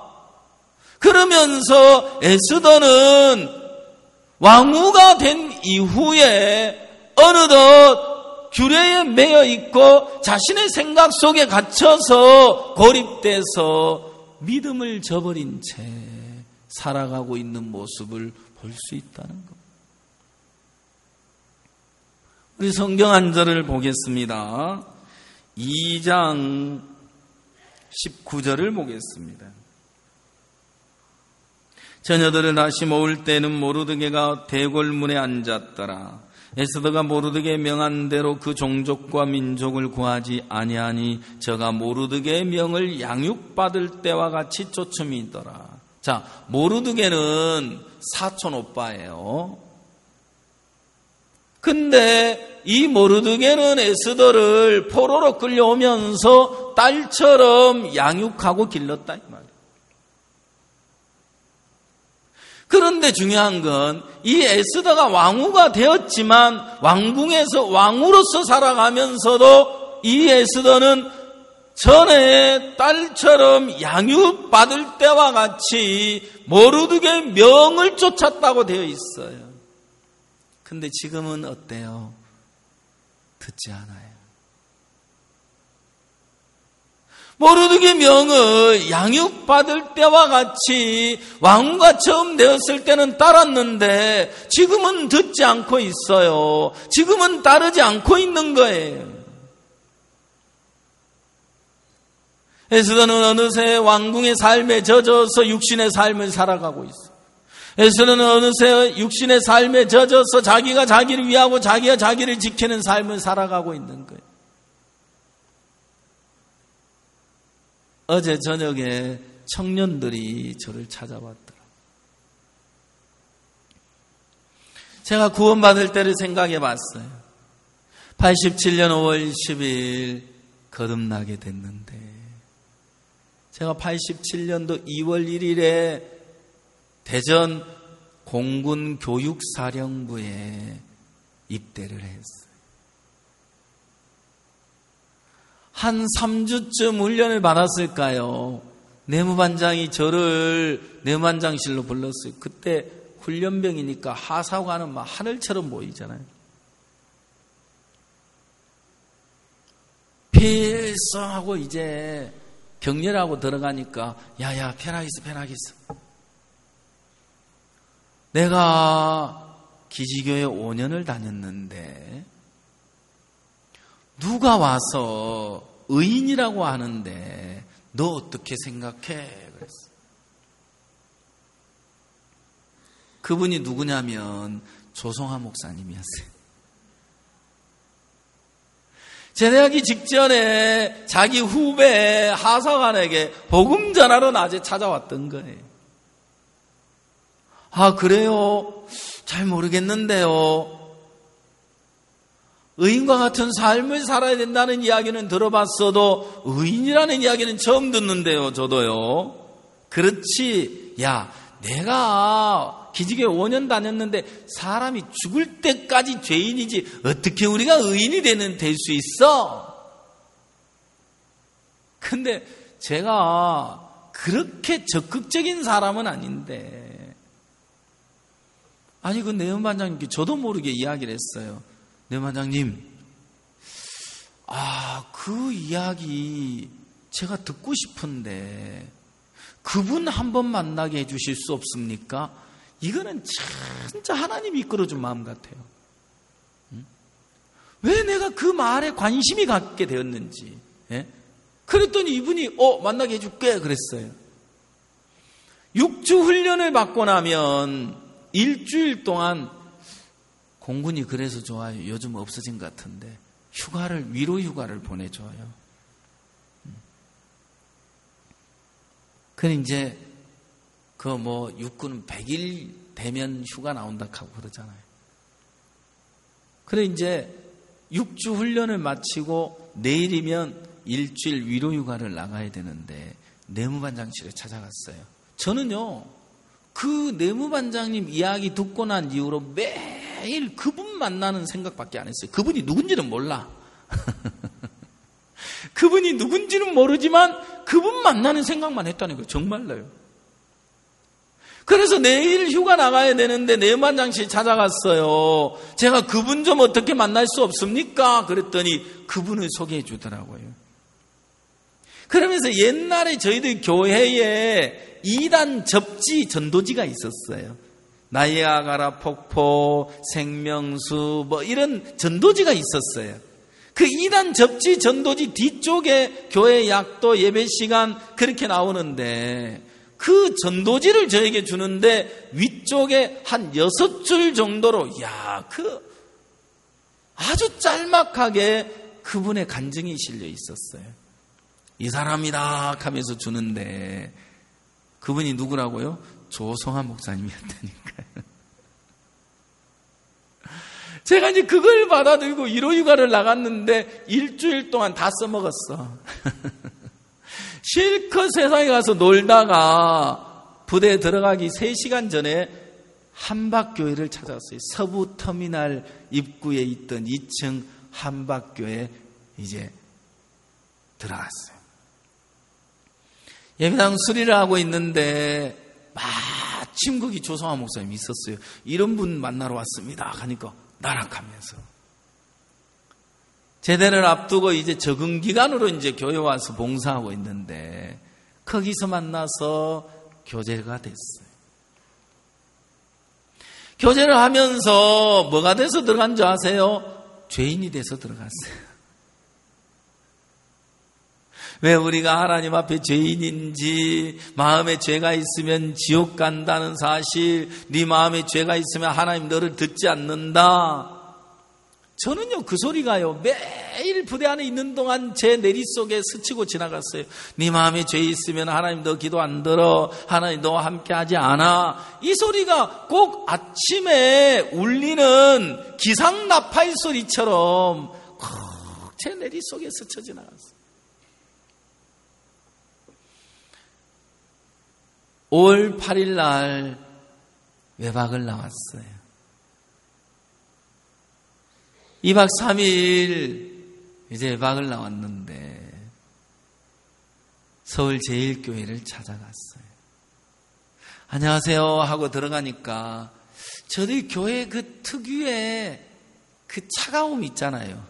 그러면서 에스더는 왕후가 된 이후에 어느덧 규례에 매여 있고 자신의 생각 속에 갇혀서 고립돼서 믿음을 저버린 채 살아가고 있는 모습을 볼 수 있다는 것. 우리 성경 한 절을 보겠습니다. 2장 19절을 보겠습니다. 처녀들을 다시 모을 때는 모르드게가 대궐문에 앉았더라. 에스더가 모르드게의 명한 대로 그 종족과 민족을 구하지 아니하니 저가 모르드게의 명을 양육받을 때와 같이 쫓음이더라. 자, 모르드게는 사촌 오빠예요. 근데 이 모르드게는 에스더를 포로로 끌려오면서 딸처럼 양육하고 길렀다 이 말이에요. 그런데 중요한 건 이 에스더가 왕후가 되었지만 왕궁에서 왕후로서 살아가면서도 이 에스더는 전에 딸처럼 양육받을 때와 같이 모르드게의 명을 쫓았다고 되어 있어요. 근데 지금은 어때요? 듣지 않아요. 모르드게 명을 양육받을 때와 같이 왕후가 처음 되었을 때는 따랐는데 지금은 듣지 않고 있어요. 지금은 따르지 않고 있는 거예요. 에스더는 어느새 왕궁의 삶에 젖어서 육신의 삶을 살아가고 있어요. 에스더는 어느새 육신의 삶에 젖어서 자기가 자기를 위하고 자기가 자기를 지키는 삶을 살아가고 있는 거예요. 어제 저녁에 청년들이 저를 찾아왔더라. 제가 구원받을 때를 생각해 봤어요. 87년 5월 10일 거듭나게 됐는데 제가 87년도 2월 1일에 대전 공군 교육사령부에 입대를 했어요. 한 3주쯤 훈련을 받았을까요? 내무반장이 저를 내무반장실로 불렀어요. 그때 훈련병이니까 하사관은 막 하늘처럼 보이잖아요. 필성하고 이제 격렬하고 들어가니까 야야 페나기스 내가 기지교에 5년을 다녔는데 누가 와서 의인이라고 하는데 너 어떻게 생각해? 그랬어. 그분이 누구냐면 조성하 목사님이었어요. 제대하기 직전에 자기 후배 하사관에게 복음 전하러 낮에 찾아왔던 거예요. 아, 그래요? 잘 모르겠는데요. 의인과 같은 삶을 살아야 된다는 이야기는 들어봤어도 의인이라는 이야기는 처음 듣는데요. 저도요. 그렇지. 야, 내가 기지교에 5년 다녔는데 사람이 죽을 때까지 죄인이지 어떻게 우리가 의인이 될 수 있어? 근데 제가 그렇게 적극적인 사람은 아닌데 아니 그 내무반장님께 저도 모르게 이야기를 했어요. 내무반장님, 그 이야기 제가 듣고 싶은데 그분 한번 만나게 해주실 수 없습니까? 이거는 진짜 하나님이 이끌어준 마음 같아요. 왜 내가 그 말에 관심이 갖게 되었는지. 그랬더니 이분이 만나게 해줄게 그랬어요. 6주 훈련을 받고 나면 일주일 동안 공군이 그래서 좋아요. 요즘 없어진 것 같은데 위로 휴가를 보내줘요. 그럼 이제 육군 100일 되면 휴가 나온다 하고 그러잖아요. 그래 이제 6주 훈련을 마치고 내일이면 일주일 위로휴가를 나가야 되는데 내무반장실에 찾아갔어요. 저는요, 그 내무반장님 이야기 듣고 난 이후로 매일 그분 만나는 생각밖에 안 했어요. 그분이 누군지는 몰라. 그분이 누군지는 모르지만 그분 만나는 생각만 했다는 거예요. 정말로요. 그래서 내일 휴가 나가야 되는데 내무반장실 찾아갔어요. 제가 그분 좀 어떻게 만날 수 없습니까? 그랬더니 그분을 소개해 주더라고요. 그러면서 옛날에 저희들 교회에 2단 접지 전도지가 있었어요. 나이아가라 폭포, 생명수 이런 전도지가 있었어요. 그 2단 접지 전도지 뒤쪽에 교회 약도 예배 시간 그렇게 나오는데 그 전도지를 저에게 주는데 위쪽에 한 6줄 정도로 아주 짤막하게 그분의 간증이 실려 있었어요. 이 사람이다 하면서 주는데 그분이 누구라고요? 조성환 목사님이었다니까요. 제가 이제 그걸 받아들고 위로휴가를 나갔는데 일주일 동안 다 써먹었어. 실컷 세상에 가서 놀다가 부대에 들어가기 3시간 전에 한박교회를 찾아왔어요. 서부터미널 입구에 있던 2층 한박교회에 이제 들어갔어요. 예배당 수리를 하고 있는데 마침 거기 조성환 목사님이 있었어요. 이런 분 만나러 왔습니다 하니까 나락하면서 제대를 앞두고 이제 적응 기간으로 이제 교회 와서 봉사하고 있는데 거기서 만나서 교제가 됐어요. 교제를 하면서 뭐가 돼서 들어간 줄 아세요? 죄인이 돼서 들어갔어요. 왜 우리가 하나님 앞에 죄인인지, 마음에 죄가 있으면 지옥 간다는 사실, 네 마음에 죄가 있으면 하나님 너를 듣지 않는다. 저는요, 그 소리가요, 매일 부대 안에 있는 동안 제 내리 속에 스치고 지나갔어요. 네 마음에 죄 있으면 하나님 너 기도 안 들어, 하나님 너와 함께 하지 않아. 이 소리가 꼭 아침에 울리는 기상나팔 소리처럼 꼭 제 내리 속에 스쳐 지나갔어요. 5월 8일 날 외박을 나왔어요. 2박 3일 이제 외박을 나왔는데 서울 제1교회를 찾아갔어요. 안녕하세요 하고 들어가니까 저희 교회 그 특유의 그 차가움 있잖아요.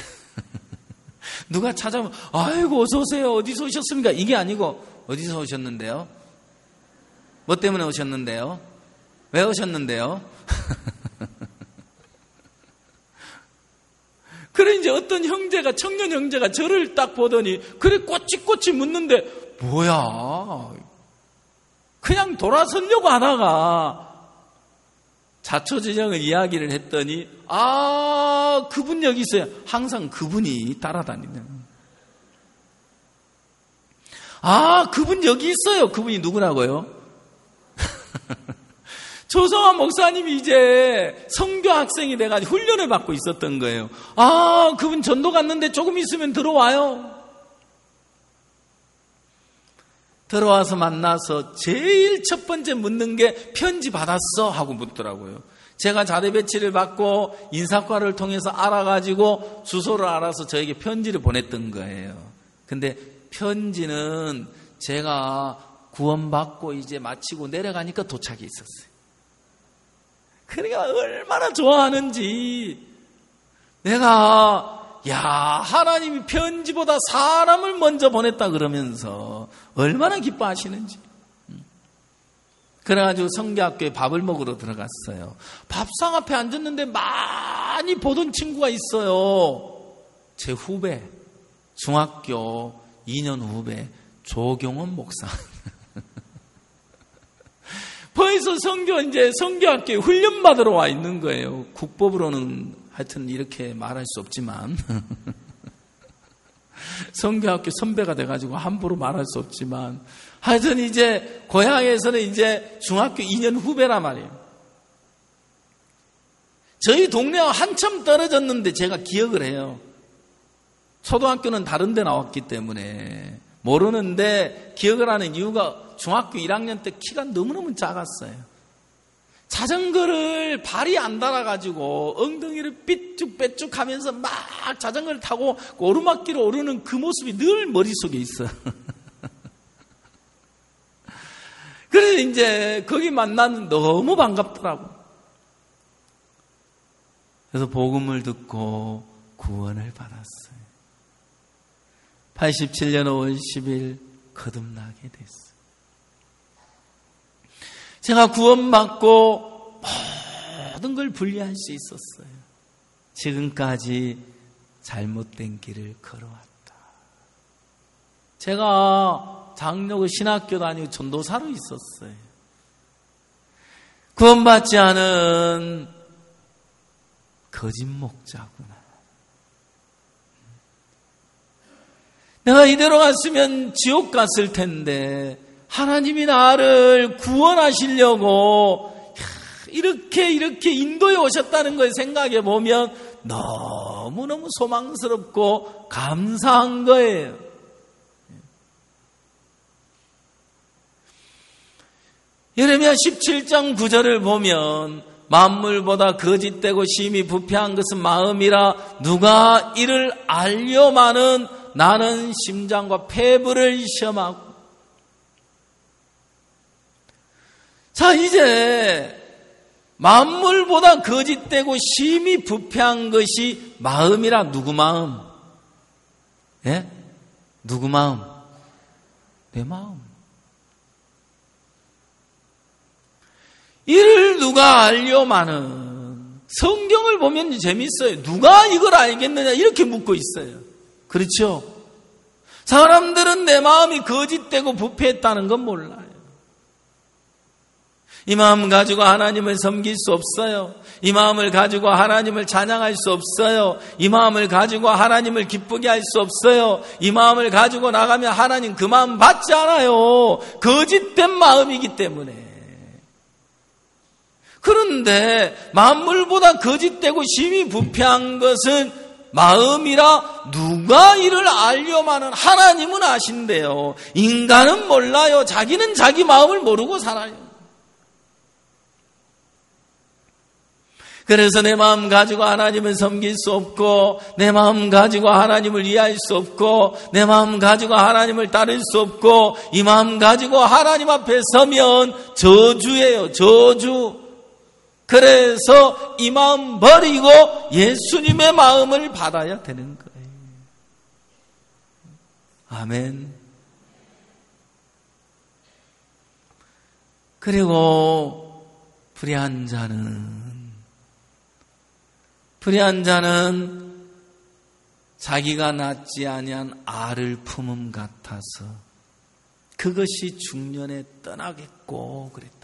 누가 찾아오면 아이고 어서 오세요. 어디서 오셨습니까? 이게 아니고 어디서 오셨는데요? 뭐 때문에 오셨는데요? 왜 오셨는데요? 그래 이제 어떤 형제가, 청년 형제가 저를 딱 보더니 그래 꼬치꼬치 묻는데 뭐야? 그냥 돌아서려고 하다가 자초지정을 이야기를 했더니 그분 여기 있어요. 항상 그분이 따라다니는. 그분 여기 있어요. 그분이 누구라고요? 조성환 목사님이 이제 선교 학생이 돼가지고 훈련을 받고 있었던 거예요. 그분 전도 갔는데 조금 있으면 들어와요. 들어와서 만나서 제일 첫 번째 묻는 게 편지 받았어? 하고 묻더라고요. 제가 자대 배치를 받고 인사과를 통해서 알아가지고 주소를 알아서 저에게 편지를 보냈던 거예요. 근데 편지는 제가 구원받고 이제 마치고 내려가니까 도착이 있었어요. 그러니까 얼마나 좋아하는지 내가 하나님이 편지보다 사람을 먼저 보냈다 그러면서 얼마나 기뻐하시는지. 그래가지고 성교학교에 밥을 먹으러 들어갔어요. 밥상 앞에 앉았는데 많이 보던 친구가 있어요. 제 후배, 중학교 2년 후배 조경원 목사. 벌써 성교학교에 훈련받으러 와 있는 거예요. 국법으로는 하여튼 이렇게 말할 수 없지만 성교학교 선배가 돼가지고 함부로 말할 수 없지만 하여튼 이제 고향에서는 이제 중학교 2년 후배란 말이에요. 저희 동네와 한참 떨어졌는데 제가 기억을 해요. 초등학교는 다른 데 나왔기 때문에 모르는데 기억을 하는 이유가 중학교 1학년 때 키가 너무너무 작았어요. 자전거를 발이 안 닳아가지고 엉덩이를 삐쭉빼쭉 하면서 막 자전거를 타고 오르막길을 오르는 그 모습이 늘 머릿속에 있어요. 그래서 이제 거기 만나면 너무 반갑더라고. 그래서 복음을 듣고 구원을 받았어요. 87년 5월 10일 거듭나게 됐어요. 제가 구원받고 모든 걸 분리할 수 있었어요. 지금까지 잘못된 길을 걸어왔다. 제가 장로교 신학교 다니고 전도사로 있었어요. 구원받지 않은 거짓 목자구나. 내가 이대로 갔으면 지옥 갔을 텐데 하나님이 나를 구원하시려고 이렇게 인도해 오셨다는 걸 생각해 보면 너무너무 소망스럽고 감사한 거예요. 예레미야 17장 9절을 보면 만물보다 거짓되고 심히 부패한 것은 마음이라 누가 이를 알려마는 나는 심장과 폐부를 시험하고. 자, 이제 만물보다 거짓되고 심히 부패한 것이 마음이라. 누구 마음? 예? 누구 마음? 내 마음. 이를 누가 알려마는. 성경을 보면 재밌어요. 누가 이걸 알겠느냐 이렇게 묻고 있어요. 그렇죠? 사람들은 내 마음이 거짓되고 부패했다는 건 몰라요. 이 마음 가지고 하나님을 섬길 수 없어요. 이 마음을 가지고 하나님을 찬양할 수 없어요. 이 마음을 가지고 하나님을 기쁘게 할 수 없어요. 이 마음을 가지고 나가면 하나님 그 마음 받지 않아요. 거짓된 마음이기 때문에. 그런데 만물보다 거짓되고 심히 부패한 것은 마음이라 누가 이를 알려마는. 하나님은 아신대요. 인간은 몰라요. 자기는 자기 마음을 모르고 살아요. 그래서 내 마음 가지고 하나님을 섬길 수 없고, 내 마음 가지고 하나님을 이해할 수 없고, 내 마음 가지고 하나님을 따를 수 없고, 이 마음 가지고 하나님 앞에 서면 저주예요. 저주. 그래서 이 마음 버리고 예수님의 마음을 받아야 되는 거예요. 아멘. 그리고 불의한 자는 자기가 낳지 아니한 알을 품음 같아서 그것이 중년에 떠나겠고 그랬다.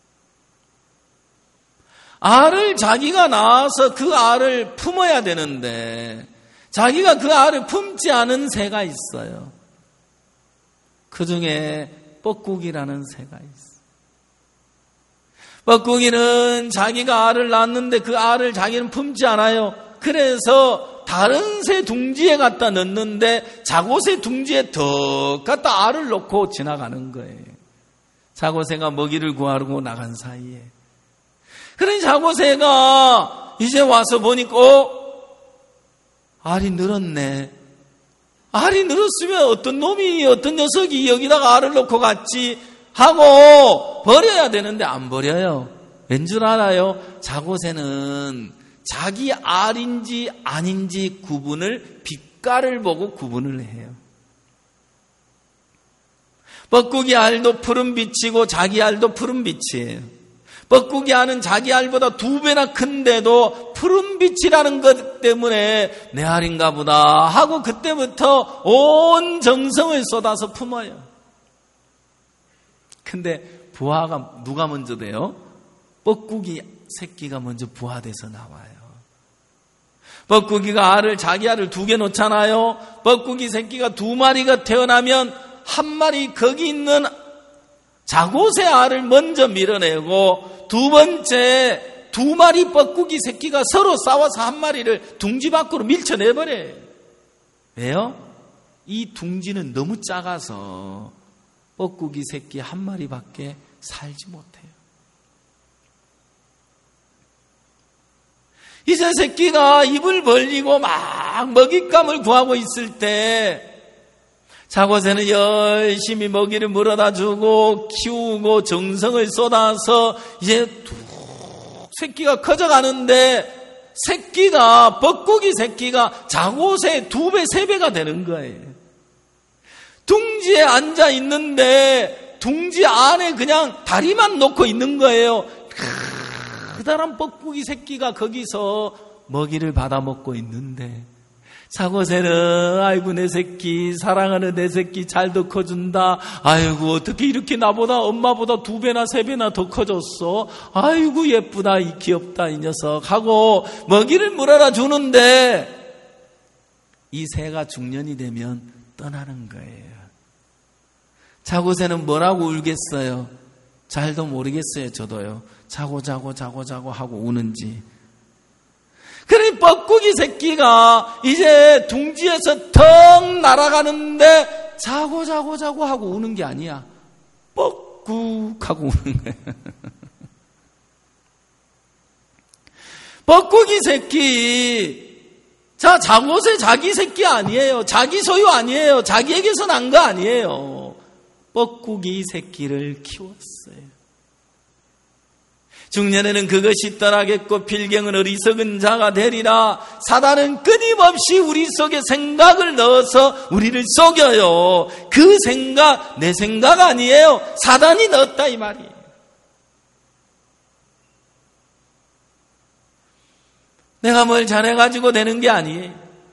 알을 자기가 낳아서 그 알을 품어야 되는데 자기가 그 알을 품지 않은 새가 있어요. 그 중에 뻐꾸기라는 새가 있어요. 뻐꾸기는 자기가 알을 낳았는데 그 알을 자기는 품지 않아요. 그래서 다른 새 둥지에 갖다 넣는데 자고새 둥지에 더 갖다 알을 넣고 지나가는 거예요. 자고새가 먹이를 구하러 나간 사이에. 그러니 자고새가 이제 와서 보니까 알이 늘었네. 알이 늘었으면 어떤 녀석이 여기다가 알을 넣고 갔지 하고 버려야 되는데 안 버려요. 왠 줄 알아요? 자고새는 자기 알인지 아닌지 구분을 빛깔을 보고 구분을 해요. 뻐꾸기 알도 푸른빛이고 자기 알도 푸른빛이에요. 뻐꾸기 알은 자기 알보다 2배나 큰데도 푸른빛이라는 것 때문에 내 알인가 보다 하고 그때부터 온 정성을 쏟아서 품어요. 근데 부화가 누가 먼저 돼요? 뻐꾸기 새끼가 먼저 부화돼서 나와요. 뻐꾸기가 알을 자기 알을 2개 놓잖아요. 뻐꾸기 새끼가 2마리가 태어나면 한 마리 거기 있는 자고새 알을 먼저 밀어내고 두 번째 2마리 뻐꾸기 새끼가 서로 싸워서 한 마리를 둥지 밖으로 밀쳐내버려요. 왜요? 이 둥지는 너무 작아서 뻐꾸기 새끼 한 마리밖에 살지 못해요. 이제 새끼가 입을 벌리고 막 먹잇감을 구하고 있을 때 자고새는 열심히 먹이를 물어다 주고 키우고 정성을 쏟아서 이제 툭 새끼가 커져가는데 새끼가 뻐꾸기 새끼가 자고새 2배, 3배가 되는 거예요. 둥지에 앉아 있는데 둥지 안에 그냥 다리만 놓고 있는 거예요. 커다란 뻐꾸기 새끼가 거기서 먹이를 받아 먹고 있는데 자고새는 아이고 내 새끼 사랑하는 내 새끼 잘도 커준다. 아이고 어떻게 이렇게 나보다 엄마보다 2배나 3배나 더 커졌어. 아이고 예쁘다 이 귀엽다 이 녀석 하고 먹이를 물어라 주는데 이 새가 중년이 되면 떠나는 거예요. 자고새는 뭐라고 울겠어요? 잘도 모르겠어요. 저도요. 자고 하고 우는지. 그러니 뻐꾸기 새끼가 이제 둥지에서 턱 날아가는데 자고 하고 우는 게 아니야. 뻐꾹 하고 우는 거야. 뻐꾸기 새끼. 자, 자고새 자기 새끼 아니에요. 자기 소유 아니에요. 자기에게서 난 거 아니에요. 뻐꾸기 새끼를 키웠어요. 중년에는 그것이 떠나겠고 필경은 어리석은 자가 되리라. 사단은 끊임없이 우리 속에 생각을 넣어서 우리를 속여요. 그 생각 내 생각 아니에요. 사단이 넣었다 이 말이에요. 내가 뭘 잘해가지고 되는 게 아니에요.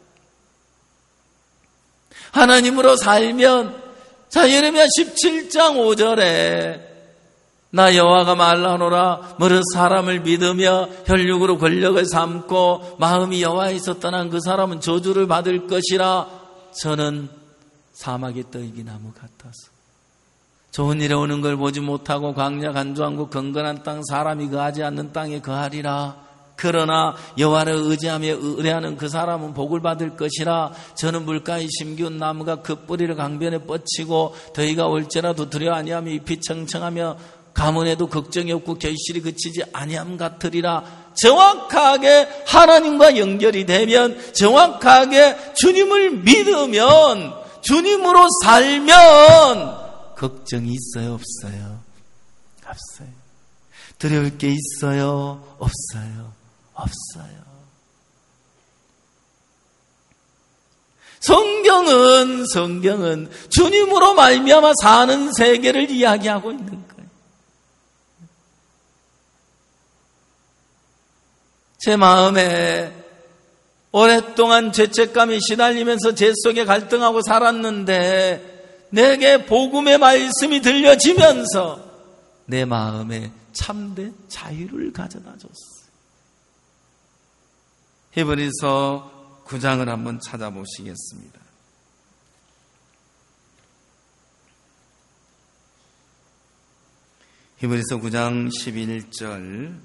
하나님으로 살면 자 예레미야 17장 5절에 나 여호와가 말하노라 무릇 사람을 믿으며 혈육으로 권력을 삼고 마음이 여호와에서 떠난 그 사람은 저주를 받을 것이라. 저는 사막의 떡이기 나무 같아서 좋은 일에 오는 걸 보지 못하고 광야 간조하고 건건한 땅 사람이 거하지 않는 땅에 거하리라. 그러나 여호와를 의지하며 의뢰하는 그 사람은 복을 받을 것이라. 저는 물가에 심기운 나무가 그 뿌리를 강변에 뻗치고 더위가 올지라도 두려워 아니하며 잎이 청청하며 가문에도 걱정이 없고 결실이 그치지 아니함 같으리라. 정확하게 하나님과 연결이 되면 정확하게 주님을 믿으면 주님으로 살면 걱정이 있어요 없어요? 없어요. 두려울 게 있어요 없어요? 없어요. 성경은 주님으로 말미암아 사는 세계를 이야기하고 있는 거예요. 제 마음에 오랫동안 죄책감이 시달리면서 제 속에 갈등하고 살았는데 내게 복음의 말씀이 들려지면서 내 마음에 참된 자유를 가져다 줬어요. 히브리서 9장을 한번 찾아보시겠습니다. 히브리서 9장 11절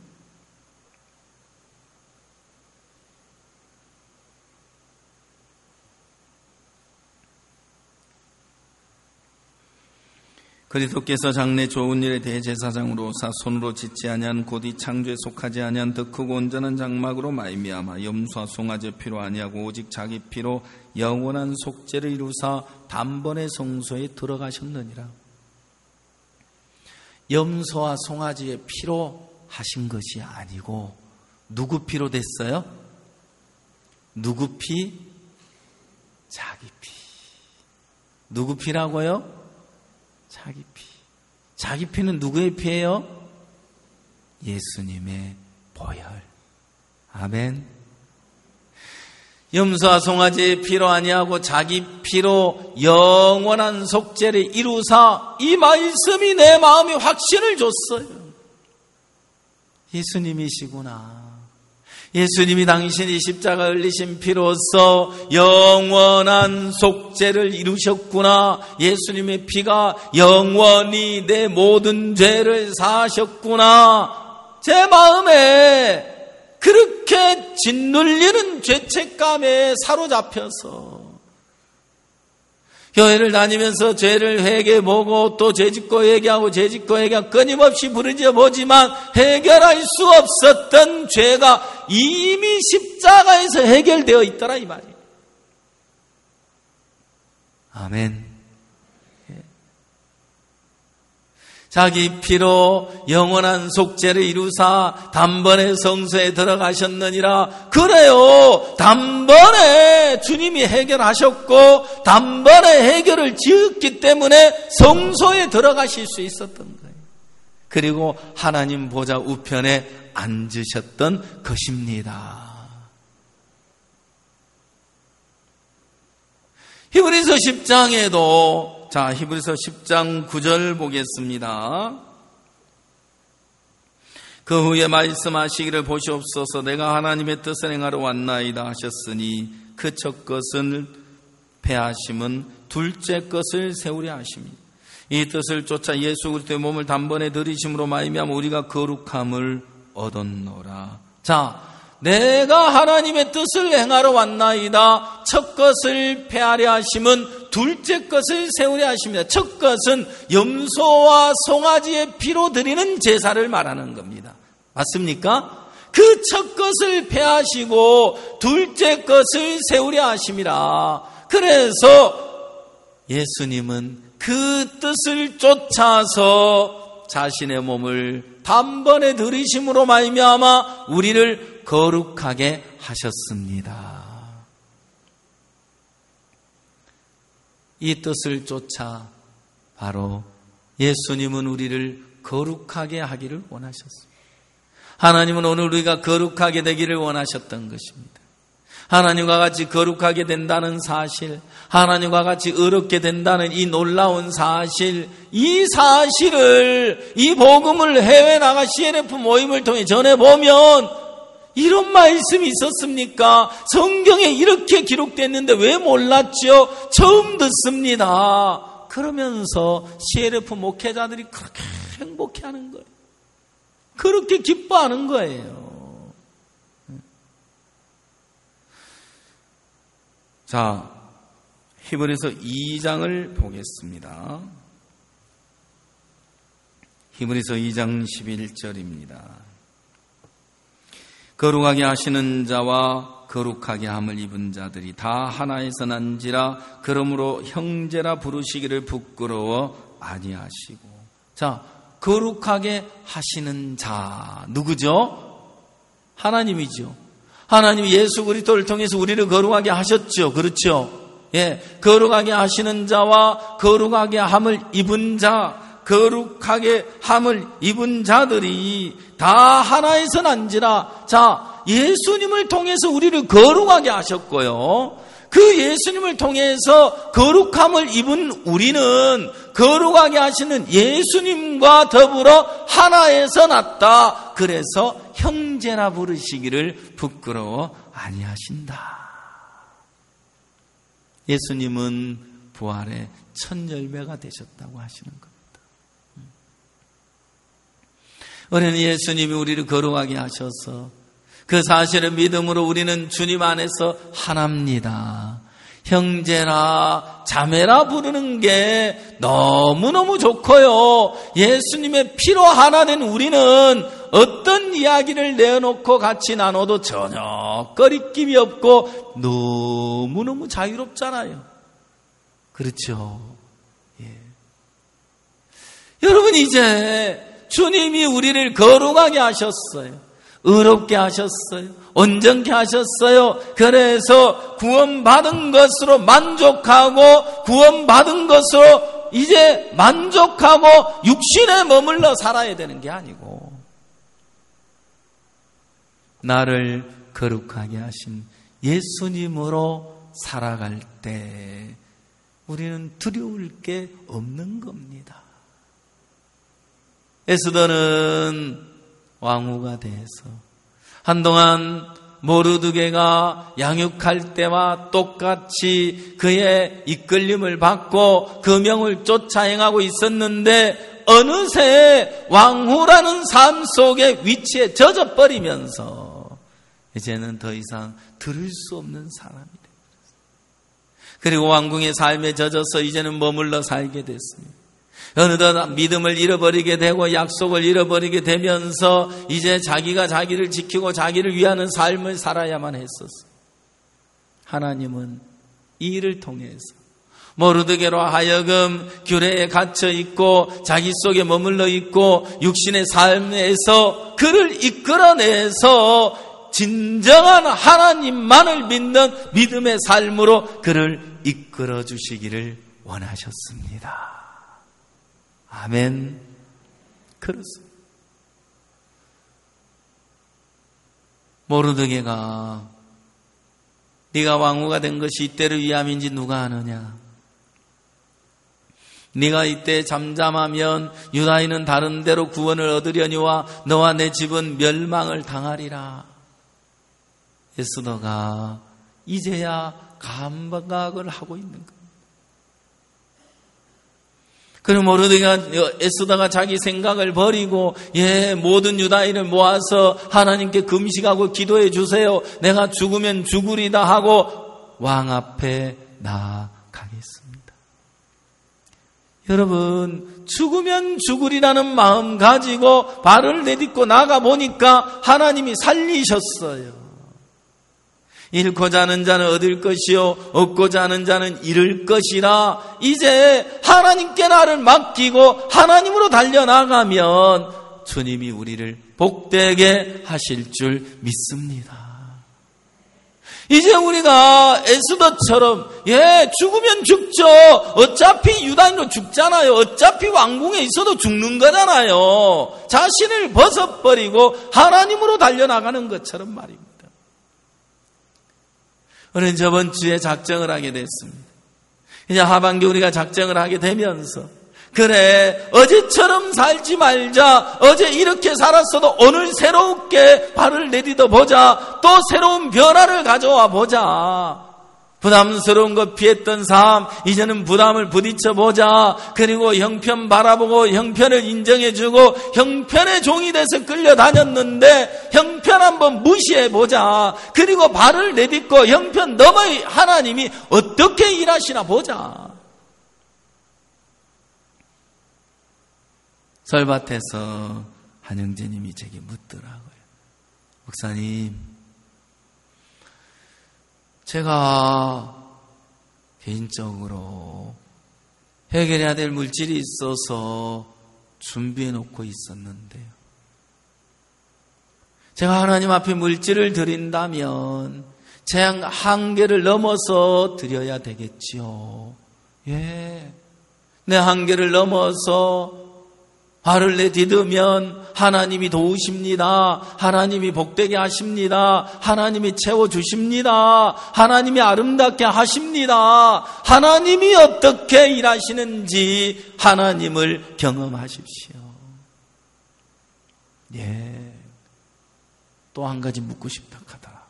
그리스도께서 장래 좋은 일에 대제사장으로서 손으로 짓지 아니한 곧이 창조에 속하지 아니한 더 크고 온전한 장막으로 말미암아 염소와 송아지 피로 아니하고 오직 자기 피로 영원한 속죄를 이루사 단번에 성소에 들어가셨느니라. 염소와 송아지의 피로 하신 것이 아니고 누구 피로 됐어요? 누구 피? 자기 피. 누구 피라고요? 자기 피. 자기 피는 누구의 피예요? 예수님의 보혈. 아멘. 염소와 송아지의 피로 아니하고 자기 피로 영원한 속죄를 이루사. 이 말씀이 내 마음에 확신을 줬어요. 예수님이시구나. 예수님이 당신이 십자가 흘리신 피로써 영원한 속죄를 이루셨구나. 예수님의 피가 영원히 내 모든 죄를 사하셨구나. 제 마음에 그렇게 짓눌리는 죄책감에 사로잡혀서 교회를 다니면서 죄를 회개해보고 또 죄짓고 회개하고 죄짓고 회개하고 끊임없이 부르짖어보지만 해결할 수 없었던 죄가 이미 십자가에서 해결되어 있더라 이 말이에요. 아멘. 자기 피로 영원한 속죄를 이루사 단번에 성소에 들어가셨느니라. 그래요. 단번에 주님이 해결하셨고 단번에 해결을 지었기 때문에 성소에 들어가실 수 있었던 거예요. 그리고 하나님 보좌 우편에 앉으셨던 것입니다. 히브리서 10장에도 자, 히브리서 10장 9절 보겠습니다. 그 후에 말씀하시기를 보시옵소서 내가 하나님의 뜻을 행하러 왔나이다 하셨으니 그 첫 것을 패하심은 둘째 것을 세우려 하심이니 이 뜻을 쫓아 예수 그리스도의 몸을 단번에 들이심으로 말미암아 우리가 거룩함을 얻었노라. 자, 내가 하나님의 뜻을 행하러 왔나이다. 첫 것을 패하려 하심은 둘째 것을 세우려 하십니다. 첫 것은 염소와 송아지의 피로 드리는 제사를 말하는 겁니다. 맞습니까? 그 첫 것을 패하시고 둘째 것을 세우려 하심이라. 그래서 예수님은 그 뜻을 쫓아서 자신의 몸을 단번에 들이심으로 말미암아 우리를 거룩하게 하셨습니다. 이 뜻을 쫓아 바로 예수님은 우리를 거룩하게 하기를 원하셨습니다. 하나님은 오늘 우리가 거룩하게 되기를 원하셨던 것입니다. 하나님과 같이 거룩하게 된다는 사실, 하나님과 같이 의롭게 된다는 이 놀라운 사실, 이 사실을, 이 복음을 해외 나가 CNF 모임을 통해 전해보면 이런 말씀이 있었습니까? 성경에 이렇게 기록됐는데 왜 몰랐죠? 처음 듣습니다. 그러면서 CNF 목회자들이 그렇게 행복해하는 거예요. 그렇게 기뻐하는 거예요. 자, 히브리서 2장을 보겠습니다. 히브리서 2장 11절입니다. 거룩하게 하시는 자와 거룩하게 함을 입은 자들이 다 하나에서 난지라 그러므로 형제라 부르시기를 부끄러워 아니하시고. 자, 거룩하게 하시는 자 누구죠? 하나님이죠. 하나님이 예수 그리스도를 통해서 우리를 거룩하게 하셨죠. 그렇죠? 예, 거룩하게 하시는 자와 거룩하게 함을 입은 자, 거룩하게 함을 입은 자들이 다 하나에서 난지라. 자, 예수님을 통해서 우리를 거룩하게 하셨고요. 그 예수님을 통해서 거룩함을 입은 우리는 거룩하게 하시는 예수님과 더불어 하나에서 났다. 그래서 형제라 부르시기를 부끄러워 아니하신다. 예수님은 부활의 첫 열매가 되셨다고 하시는 겁니다. 우리는 예수님이 우리를 거룩하게 하셔서 그 사실을 믿음으로 우리는 주님 안에서 하나입니다. 형제라 자매라 부르는 게 너무너무 좋고요. 예수님의 피로 하나 된 우리는 어떤 이야기를 내어놓고 같이 나눠도 전혀 꺼리낌이 없고 너무너무 자유롭잖아요. 그렇죠? 예. 여러분, 이제 주님이 우리를 거룩하게 하셨어요. 의롭게 하셨어요. 온전케 하셨어요. 그래서 구원받은 것으로 만족하고 구원받은 것으로 이제 만족하고 육신에 머물러 살아야 되는 게 아니고 나를 거룩하게 하신 예수님으로 살아갈 때 우리는 두려울 게 없는 겁니다. 에스더는 왕후가 돼서 한동안 모르드게가 양육할 때와 똑같이 그의 이끌림을 받고 그 명을 쫓아 행하고 있었는데 어느새 왕후라는 삶 속에 위치에 젖어버리면서 이제는 더 이상 들을 수 없는 사람이 되었습니다. 그리고 왕궁의 삶에 젖어서 이제는 머물러 살게 됐습니다. 어느덧 믿음을 잃어버리게 되고 약속을 잃어버리게 되면서 이제 자기가 자기를 지키고 자기를 위하는 삶을 살아야만 했었어요. 하나님은 이 일을 통해서 모르드게로 하여금 규례에 갇혀 있고 자기 속에 머물러 있고 육신의 삶에서 그를 이끌어내서 진정한 하나님만을 믿는 믿음의 삶으로 그를 이끌어 주시기를 원하셨습니다. 아멘. 그렇습니다. 모르드게가 네가 왕후가 된 것이 이때를 위함인지 누가 아느냐? 네가 이때 잠잠하면 유다인은 다른 데로 구원을 얻으려니와 너와 내 집은 멸망을 당하리라. 에스더가 이제야 감각을 하고 있는 거예요. 그리고 모르드게가 에스더가 자기 생각을 버리고 모든 유다인을 모아서 하나님께 금식하고 기도해 주세요. 내가 죽으면 죽으리다 하고 왕 앞에 나아가겠습니다. 여러분, 죽으면 죽으리라는 마음 가지고 발을 내딛고 나가 보니까 하나님이 살리셨어요. 잃고자 하는 자는 얻을 것이요 얻고자 하는 자는 잃을 것이라. 이제 하나님께 나를 맡기고 하나님으로 달려나가면 주님이 우리를 복되게 하실 줄 믿습니다. 이제 우리가 에스더처럼 죽으면 죽죠. 어차피 유다인으로 죽잖아요. 어차피 왕궁에 있어도 죽는 거잖아요. 자신을 벗어버리고 하나님으로 달려나가는 것처럼 말입니다. 우리는 저번 주에 작정을 하게 됐습니다. 이제 하반기 우리가 작정을 하게 되면서 그래, 어제처럼 살지 말자. 어제 이렇게 살았어도 오늘 새롭게 발을 내딛어 보자. 또 새로운 변화를 가져와 보자. 부담스러운 것 피했던 삶, 이제는 부담을 부딪혀 보자. 그리고 형편 바라보고 형편을 인정해주고 형편의 종이 돼서 끌려다녔는데 형편 한번 무시해 보자. 그리고 발을 내딛고 형편 너머의 하나님이 어떻게 일하시나 보자. 설밭에서 한영재님이 제게 묻더라고요. 목사님, 제가 개인적으로 해결해야 될 물질이 있어서 준비해 놓고 있었는데요. 제가 하나님 앞에 물질을 드린다면 제 한계를 넘어서 드려야 되겠지요. 내 한계를 넘어서 발을 내딛으면 하나님이 도우십니다. 하나님이 복되게 하십니다. 하나님이 채워주십니다. 하나님이 아름답게 하십니다. 하나님이 어떻게 일하시는지 하나님을 경험하십시오. 또 한 가지 묻고 싶다 하더라.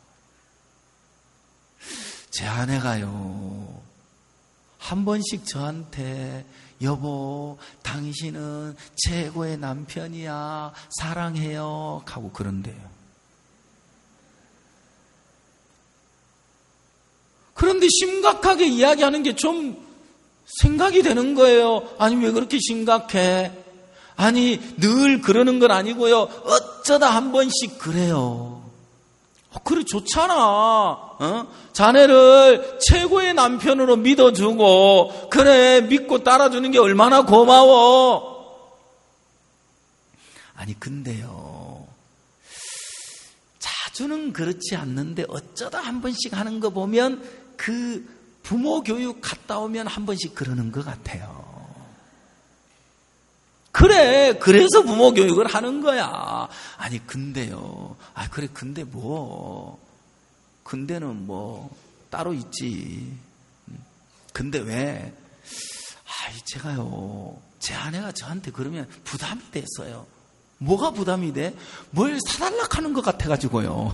제 아내가요, 한 번씩 저한테 여보, 당신은 최고의 남편이야, 사랑해요 하고 그런대요. 그런데 심각하게 이야기하는 게 좀 생각이 되는 거예요. 아니, 왜 그렇게 심각해? 아니, 늘 그러는 건 아니고요, 어쩌다 한 번씩 그래요. 그래, 좋잖아. 자네를 최고의 남편으로 믿어주고, 그래, 믿고 따라주는 게 얼마나 고마워. 아니, 근데요, 자주는 그렇지 않는데 어쩌다 한 번씩 하는 거 보면 그 부모 교육 갔다 오면 한 번씩 그러는 것 같아요. 그래, 그래서 부모 교육을 하는 거야. 아니, 근데요. 그래, 근데 뭐. 근데는 뭐, 따로 있지. 근데 왜? 제가요, 제 아내가 저한테 그러면 부담이 됐어요. 뭐가 부담이 돼? 뭘 사달라고 하는 것 같아가지고요.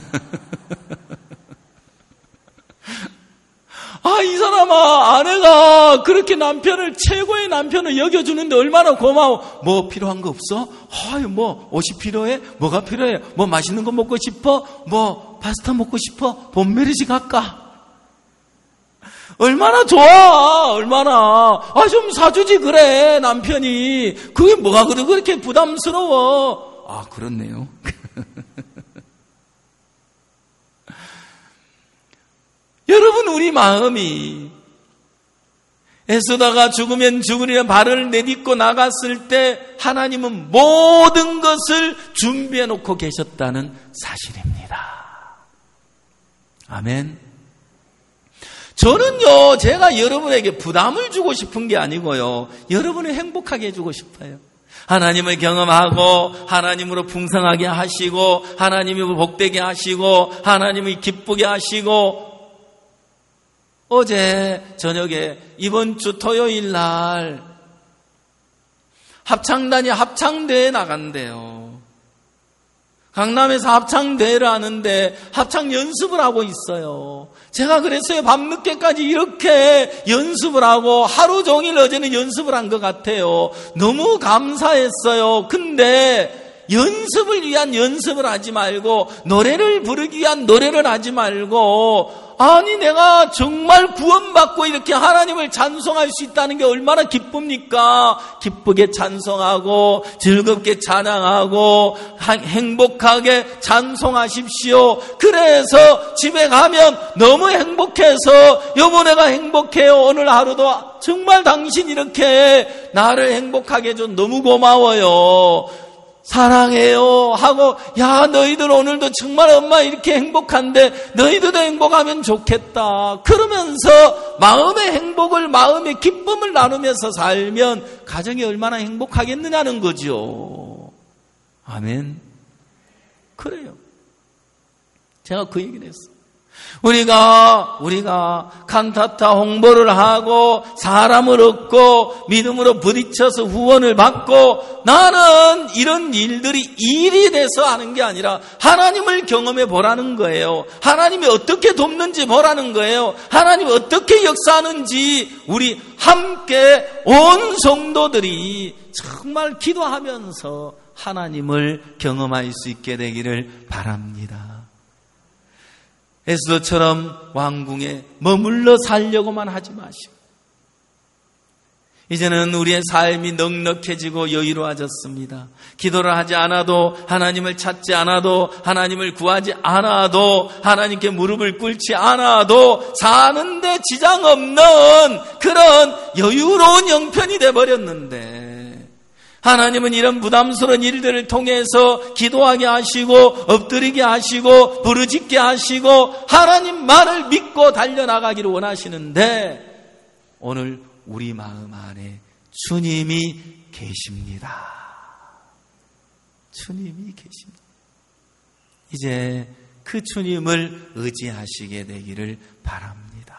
이 사람아, 아내가 그렇게 남편을 최고의 남편을 여겨주는데 얼마나 고마워. 뭐 필요한 거 없어? 뭐 옷이 필요해? 뭐가 필요해? 뭐 맛있는 거 먹고 싶어? 뭐 파스타 먹고 싶어? 봄메리지 갈까? 얼마나 좋아, 얼마나. 좀 사주지 그래, 남편이. 그게 뭐가 그렇게 부담스러워. 그렇네요. 여러분, 우리 마음이 애쓰다가 죽으면 죽으리라 발을 내딛고 나갔을 때 하나님은 모든 것을 준비해 놓고 계셨다는 사실입니다. 아멘. 저는요, 제가 여러분에게 부담을 주고 싶은 게 아니고요, 여러분을 행복하게 해주고 싶어요. 하나님을 경험하고 하나님으로 풍성하게 하시고 하나님을 복되게 하시고 하나님을 기쁘게 하시고. 어제 저녁에 이번 주 토요일 날 합창단이 합창대회에 나간대요. 강남에서 합창대회를 하는데 합창 연습을 하고 있어요. 제가 그랬어요. 밤늦게까지 이렇게 연습을 하고 하루 종일 어제는 연습을 한 것 같아요. 너무 감사했어요. 근데 연습을 위한 연습을 하지 말고 노래를 부르기 위한 노래를 하지 말고, 내가 정말 구원받고 이렇게 하나님을 찬송할 수 있다는 게 얼마나 기쁩니까? 기쁘게 찬송하고 즐겁게 찬양하고 행복하게 찬송하십시오. 그래서 집에 가면 너무 행복해서 여보 내가 행복해요. 오늘 하루도 정말 당신 이렇게 나를 행복하게 해줘 너무 고마워요. 사랑해요 하고, 너희들 오늘도 정말 엄마 이렇게 행복한데 너희들도 행복하면 좋겠다. 그러면서 마음의 행복을, 마음의 기쁨을 나누면서 살면 가정이 얼마나 행복하겠느냐는 거죠. 아멘. 그래요. 제가 그 얘기를 했어요. 우리가 칸타타 홍보를 하고 사람을 얻고 믿음으로 부딪혀서 후원을 받고, 나는 이런 일들이 일이 돼서 하는 게 아니라 하나님을 경험해 보라는 거예요. 하나님이 어떻게 돕는지 보라는 거예요. 하나님이 어떻게 역사하는지 우리 함께 온 성도들이 정말 기도하면서 하나님을 경험할 수 있게 되기를 바랍니다. 에스더처럼 왕궁에 머물러 살려고만 하지 마시고, 이제는 우리의 삶이 넉넉해지고 여유로워졌습니다. 기도를 하지 않아도, 하나님을 찾지 않아도, 하나님을 구하지 않아도, 하나님께 무릎을 꿇지 않아도 사는데 지장 없는 그런 여유로운 형편이 돼버렸는데, 하나님은 이런 부담스러운 일들을 통해서 기도하게 하시고 엎드리게 하시고 부르짖게 하시고 하나님 말을 믿고 달려나가기를 원하시는데, 오늘 우리 마음 안에 주님이 계십니다. 주님이 계십니다. 이제 그 주님을 의지하시게 되기를 바랍니다.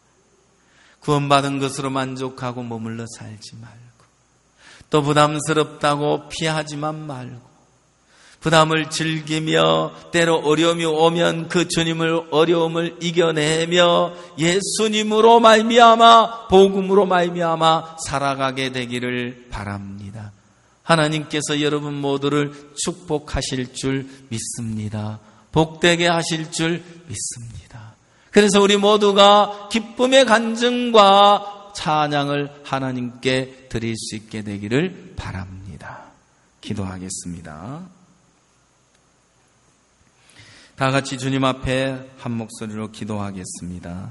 구원받은 것으로 만족하고 머물러 살지 말고, 또 부담스럽다고 피하지만 말고, 부담을 즐기며 때로 어려움이 오면 그 주님을 어려움을 이겨내며 예수님으로 말미암아, 복음으로 말미암아 살아가게 되기를 바랍니다. 하나님께서 여러분 모두를 축복하실 줄 믿습니다. 복되게 하실 줄 믿습니다. 그래서 우리 모두가 기쁨의 간증과 찬양을 하나님께 드릴 수 있게 되기를 바랍니다. 기도하겠습니다. 다 같이 주님 앞에 한 목소리로 기도하겠습니다.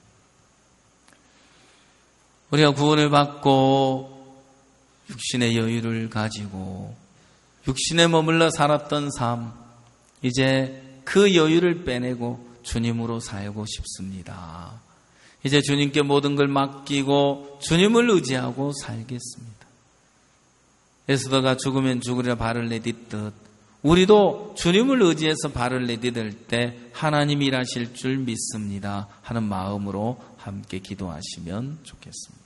우리가 구원을 받고 육신의 여유를 가지고 육신에 머물러 살았던 삶, 이제 그 여유를 빼내고 주님으로 살고 싶습니다. 이제 주님께 모든 걸 맡기고 주님을 의지하고 살겠습니다. 에스더가 죽으면 죽으리라 발을 내딛듯 우리도 주님을 의지해서 발을 내딛을 때 하나님이 일하실 줄 믿습니다 하는 마음으로 함께 기도하시면 좋겠습니다.